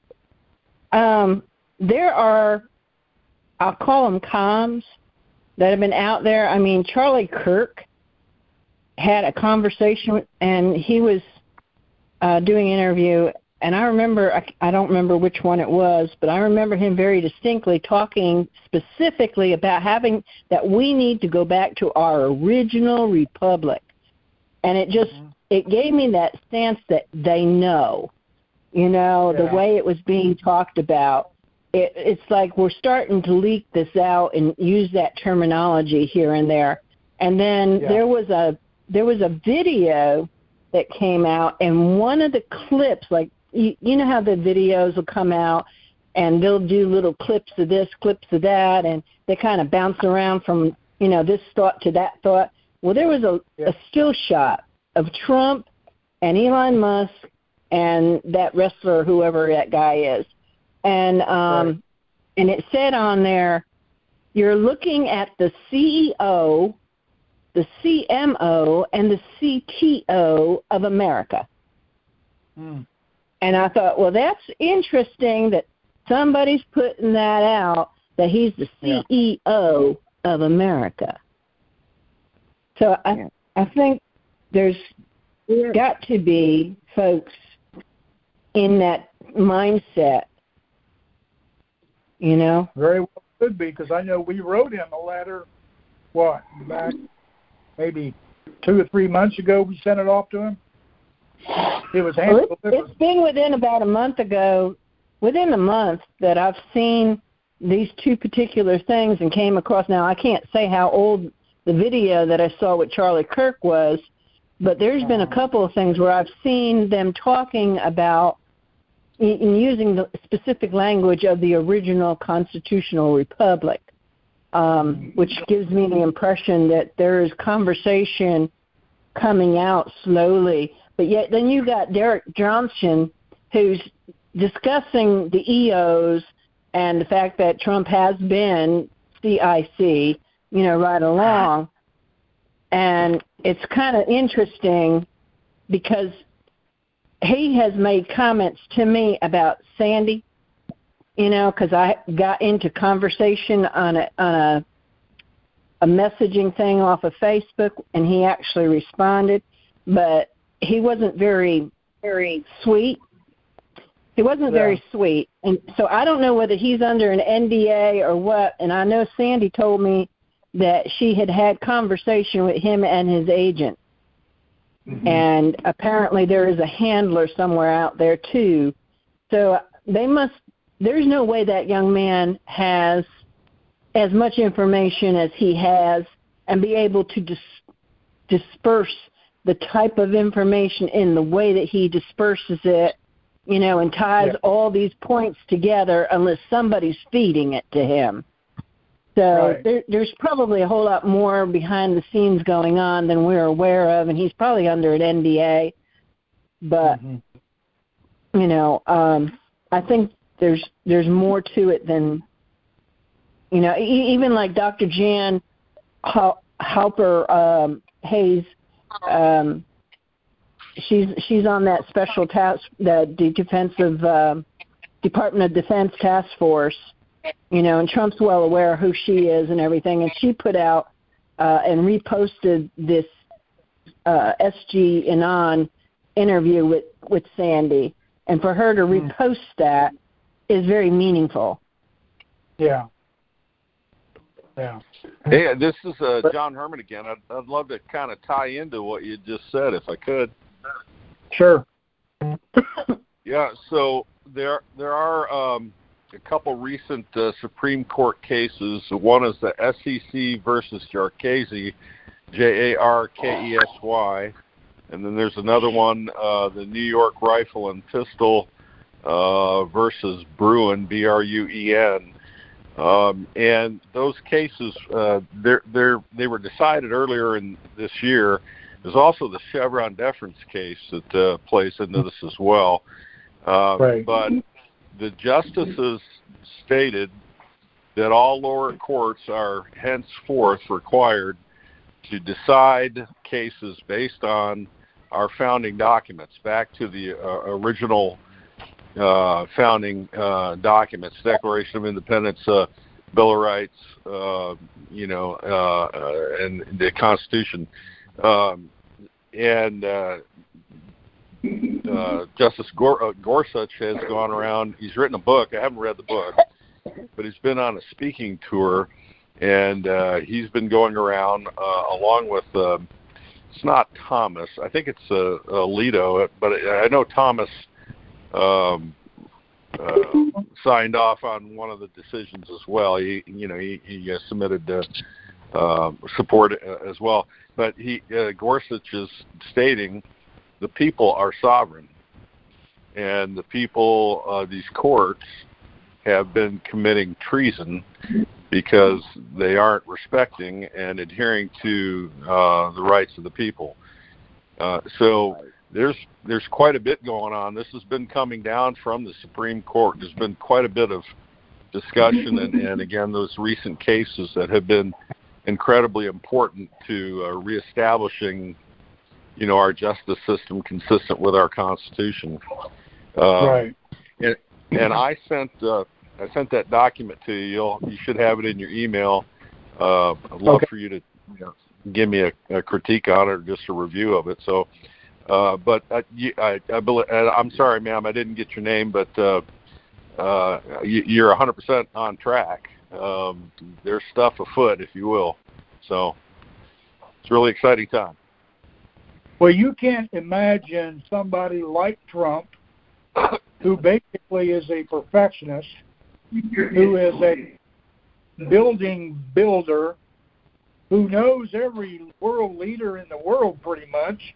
There are, I'll call them comms, that have been out there. I mean, Charlie Kirk had a conversation, and he was doing an interview, and I remember, I don't remember which one it was, but I remember him very distinctly talking specifically about that we need to go back to our original republic. And it just, it gave me that sense that they know, the way it was being talked about. It's like we're starting to leak this out and use that terminology here and there. And then there was a video that came out, and one of the clips, like, you know how the videos will come out and they'll do little clips of this, clips of that, and they kind of bounce around from, this thought to that thought. Well, there was a still shot of Trump and Elon Musk and that wrestler, whoever that guy is. And and it said on there, you're looking at the CEO, the CMO, and the CTO of America. And I thought, well, that's interesting that somebody's putting that out, that he's the CEO of America. So I think there's got to be folks in that mindset, Very well could be, because I know we wrote him a letter, back maybe 2 or 3 months ago, we sent it off to him. It was it's been within about a month ago, within a month, that I've seen these 2 particular things and came across. Now, I can't say how old the video that I saw with Charlie Kirk was, but there's been a couple of things where I've seen them talking about in using the specific language of the original constitutional republic, which gives me the impression that there is conversation coming out slowly. But yet then you got Derek Johnson, who's discussing the EOs and the fact that Trump has been CIC, right along. And it's kind of interesting because he has made comments to me about Sandy, because I got into conversation on a messaging thing off of Facebook, and he actually responded, but he wasn't very, very sweet. He wasn't very sweet. And so I don't know whether he's under an NDA or what, and I know Sandy told me that she had conversation with him and his agent. And apparently there is a handler somewhere out there too. So there's no way that young man has as much information as he has and be able to disperse the type of information in the way that he disperses it, and ties all these points together unless somebody's feeding it to him. So there's probably a whole lot more behind the scenes going on than we're aware of, and he's probably under an NDA. But, I think there's more to it than, even like Dr. Jan Halper Hayes, she's on that special task, the defensive Department of Defense task force, and Trump's well aware of who she is and everything, and she put out and reposted this SG Anon interview with Sandy, and for her to repost that is very meaningful. Yeah. Yeah. Hey, this is John Herman again. I'd love to kind of tie into what you just said, if I could. Sure. Yeah. So there are a couple recent Supreme Court cases. One is the SEC versus Jarkesy, Jarkesy, and then there's another one, the New York Rifle and Pistol versus Bruen, Bruen. And those cases, they were decided earlier in this year. There's also the Chevron deference case that plays into this as well. Right. But the justices stated that all lower courts are henceforth required to decide cases based on our founding documents, back to the original founding documents, Declaration of Independence, Bill of Rights, and the Constitution. Justice Gorsuch has gone around. He's written a book. I haven't read the book, but he's been on a speaking tour, and he's been going around along with. It's not Thomas. I think it's Alito, but I know Thomas signed off on one of the decisions as well. He submitted support as well. But Gorsuch is stating the people are sovereign, and the people, these courts, have been committing treason because they aren't respecting and adhering to the rights of the people. So there's quite a bit going on. This has been coming down from the Supreme Court. There's been quite a bit of discussion, and again, those recent cases that have been incredibly important to reestablishing, our justice system consistent with our Constitution. Right. And I sent that document to you. You should have it in your email. I'd love for you to give me a critique on it or just a review of it. So, but I'm sorry, ma'am, I didn't get your name, but you're 100% on track. There's stuff afoot, if you will. So it's a really exciting time. Well, you can't imagine somebody like Trump, who basically is a perfectionist, who is a building builder, who knows every world leader in the world pretty much,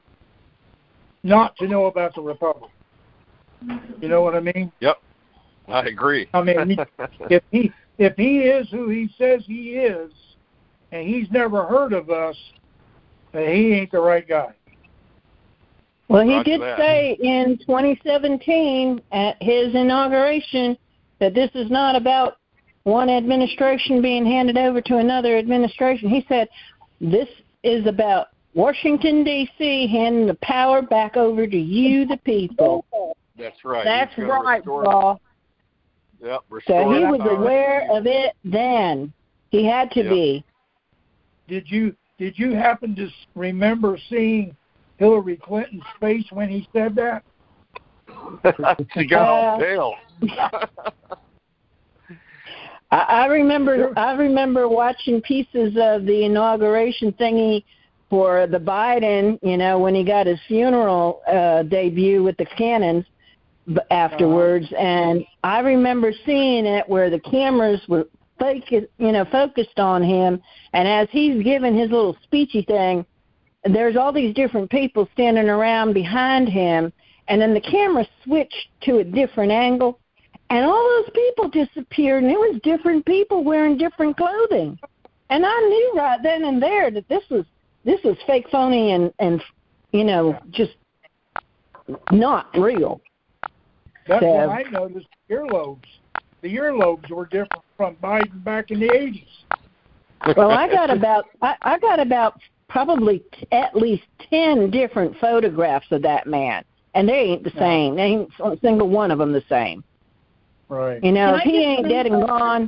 not to know about the Republic. You know what I mean? Yep, I agree. I mean, if he is who he says he is, and he's never heard of us, then he ain't the right guy. Well, he did say in 2017 at his inauguration that this is not about one administration being handed over to another administration. He said this is about Washington, D.C. handing the power back over to you, the people. That's right. That's right, Paul. Yep, so he was aware of it then. He had to be. Did you happen to remember seeing Hillary Clinton's face when he said that? She got all pale. I remember watching pieces of the inauguration thingy for the Biden, when he got his funeral debut with the cannons afterwards, and I remember seeing it where the cameras were focused on him, and as he's giving his little speechy thing, there's all these different people standing around behind him, and then the camera switched to a different angle, and all those people disappeared, and it was different people wearing different clothing. And I knew right then and there that this was fake, phony, and just not real. That's what I noticed. Earlobes. The earlobes were different from Biden back in the 80s. Well, I got about probably at least 10 different photographs of that man, and they ain't the same. They ain't a single one of them the same. Right. You know, if he ain't dead and gone,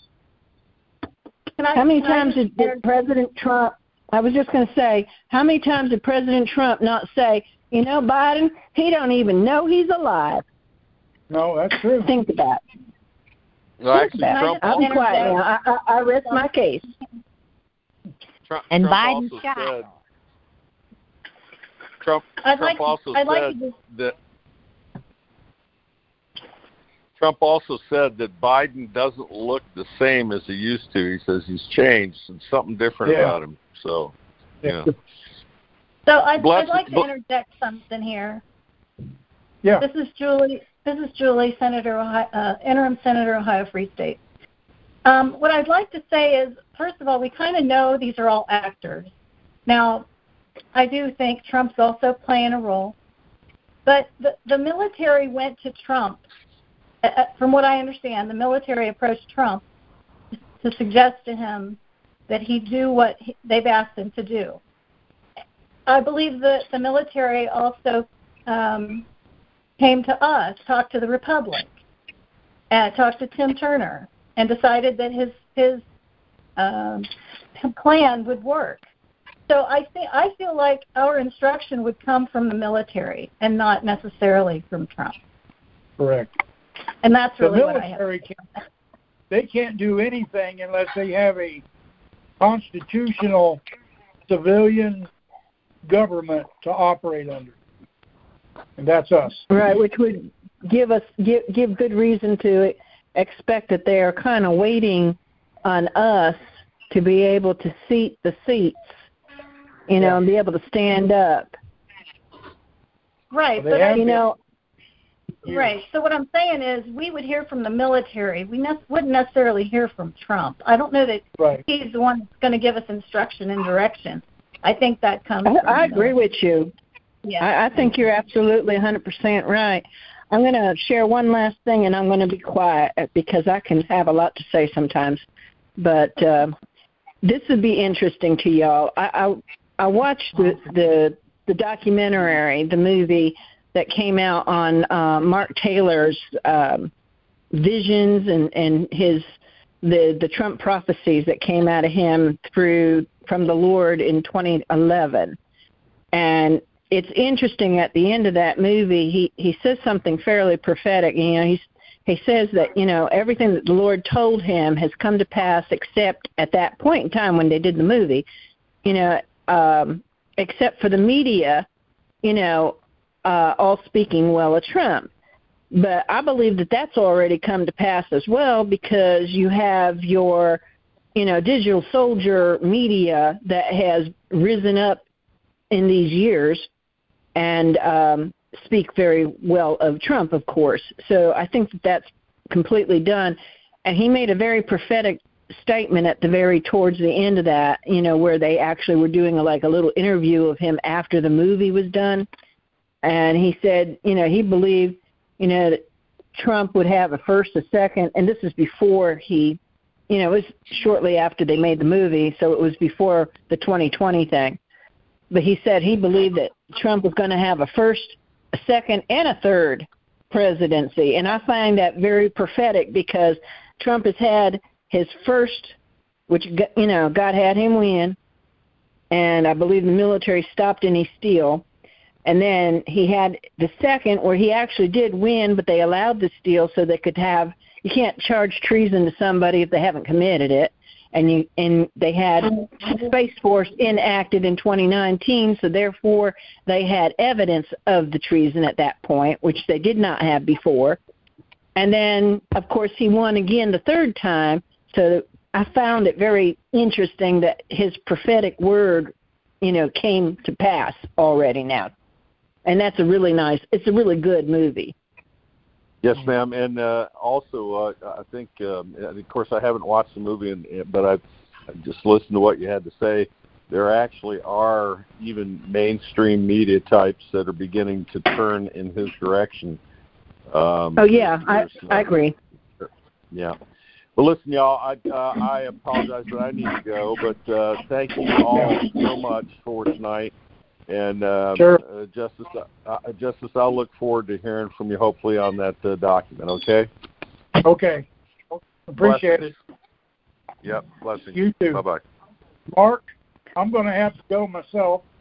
how many times did President Trump, I was just going to say, how many times did President Trump not say, you know, Biden, he don't even know he's alive? No, that's true. Think about it. Well, actually, Trump I'll be quiet now. I rest my case. Trump also shot. said, Trump also said that Biden doesn't look the same as he used to. He says he's changed and something different about him. So, yeah. So I'd like to interject something here. Yeah. This is Julie, Senator, interim Senator, Ohio Free State. What I'd like to say is, first of all, we kind of know these are all actors. Now, I do think Trump's also playing a role. But the military went to Trump. From what I understand, the military approached Trump to suggest to him that he do what they've asked him to do. I believe that the military also came to us, talked to the Republic, talked to Tim Turner, and decided that his plan would work. So I feel like our instruction would come from the military and not necessarily from Trump. Correct. And that's really the what I have. They can't do anything unless they have a constitutional civilian government to operate under, and that's us. Right, which would give good reason to expect that they are kind of waiting on us to be able to seat the seats, you know, and be able to stand up. Right, well, but you know. Right. So what I'm saying is we would hear from the military. We wouldn't necessarily hear from Trump. I don't know that he's the one that's going to give us instruction and direction. I think that comes from I agree with you. Yeah. I think you're absolutely 100% right. I'm going to share one last thing, and I'm going to be quiet because I can have a lot to say sometimes. But this would be interesting to y'all. I watched the documentary, the movie that came out on Mark Taylor's visions and the Trump prophecies that came out of him from the Lord in 2011. And it's interesting, at the end of that movie, he says something fairly prophetic. You know, he says that, you know, everything that the Lord told him has come to pass, except at that point in time when they did the movie, you know, except for the media, you know, all speaking well of Trump. But I believe that that's already come to pass as well, because you have your, you know, digital soldier media that has risen up in these years and speak very well of Trump, of course. So I think that that's completely done. And he made a very prophetic statement at towards the end of that, you know, where they actually were doing a little interview of him after the movie was done. And he said, you know, he believed, you know, that Trump would have a first, a second, and this is before he, you know, it was shortly after they made the movie, so it was before the 2020 thing. But he said he believed that Trump was going to have a first, a second, and a third presidency. And I find that very prophetic, because Trump has had his first, which, you know, God had him win, and I believe the military stopped any steal. And then he had the second, where he actually did win, but they allowed the steal so they could have, you can't charge treason to somebody if they haven't committed it. And they had Space Force enacted in 2019, so therefore they had evidence of the treason at that point, which they did not have before. And then, of course, he won again the third time, so I found it very interesting that his prophetic word, you know, came to pass already now. And that's it's a really good movie. Yes, ma'am. And also, I think, of course, I haven't watched the movie, but I've just listened to what you had to say. There actually are even mainstream media types that are beginning to turn in his direction. I agree. Yeah. Well, listen, y'all, I apologize, but I need to go. But thank you all so much for tonight. And sure. Justice, I'll look forward to hearing from you, hopefully, on that document, okay? Okay. Appreciate Blessings. it. Yep. Blessings. You too. Bye-bye. Mark, I'm going to have to go myself.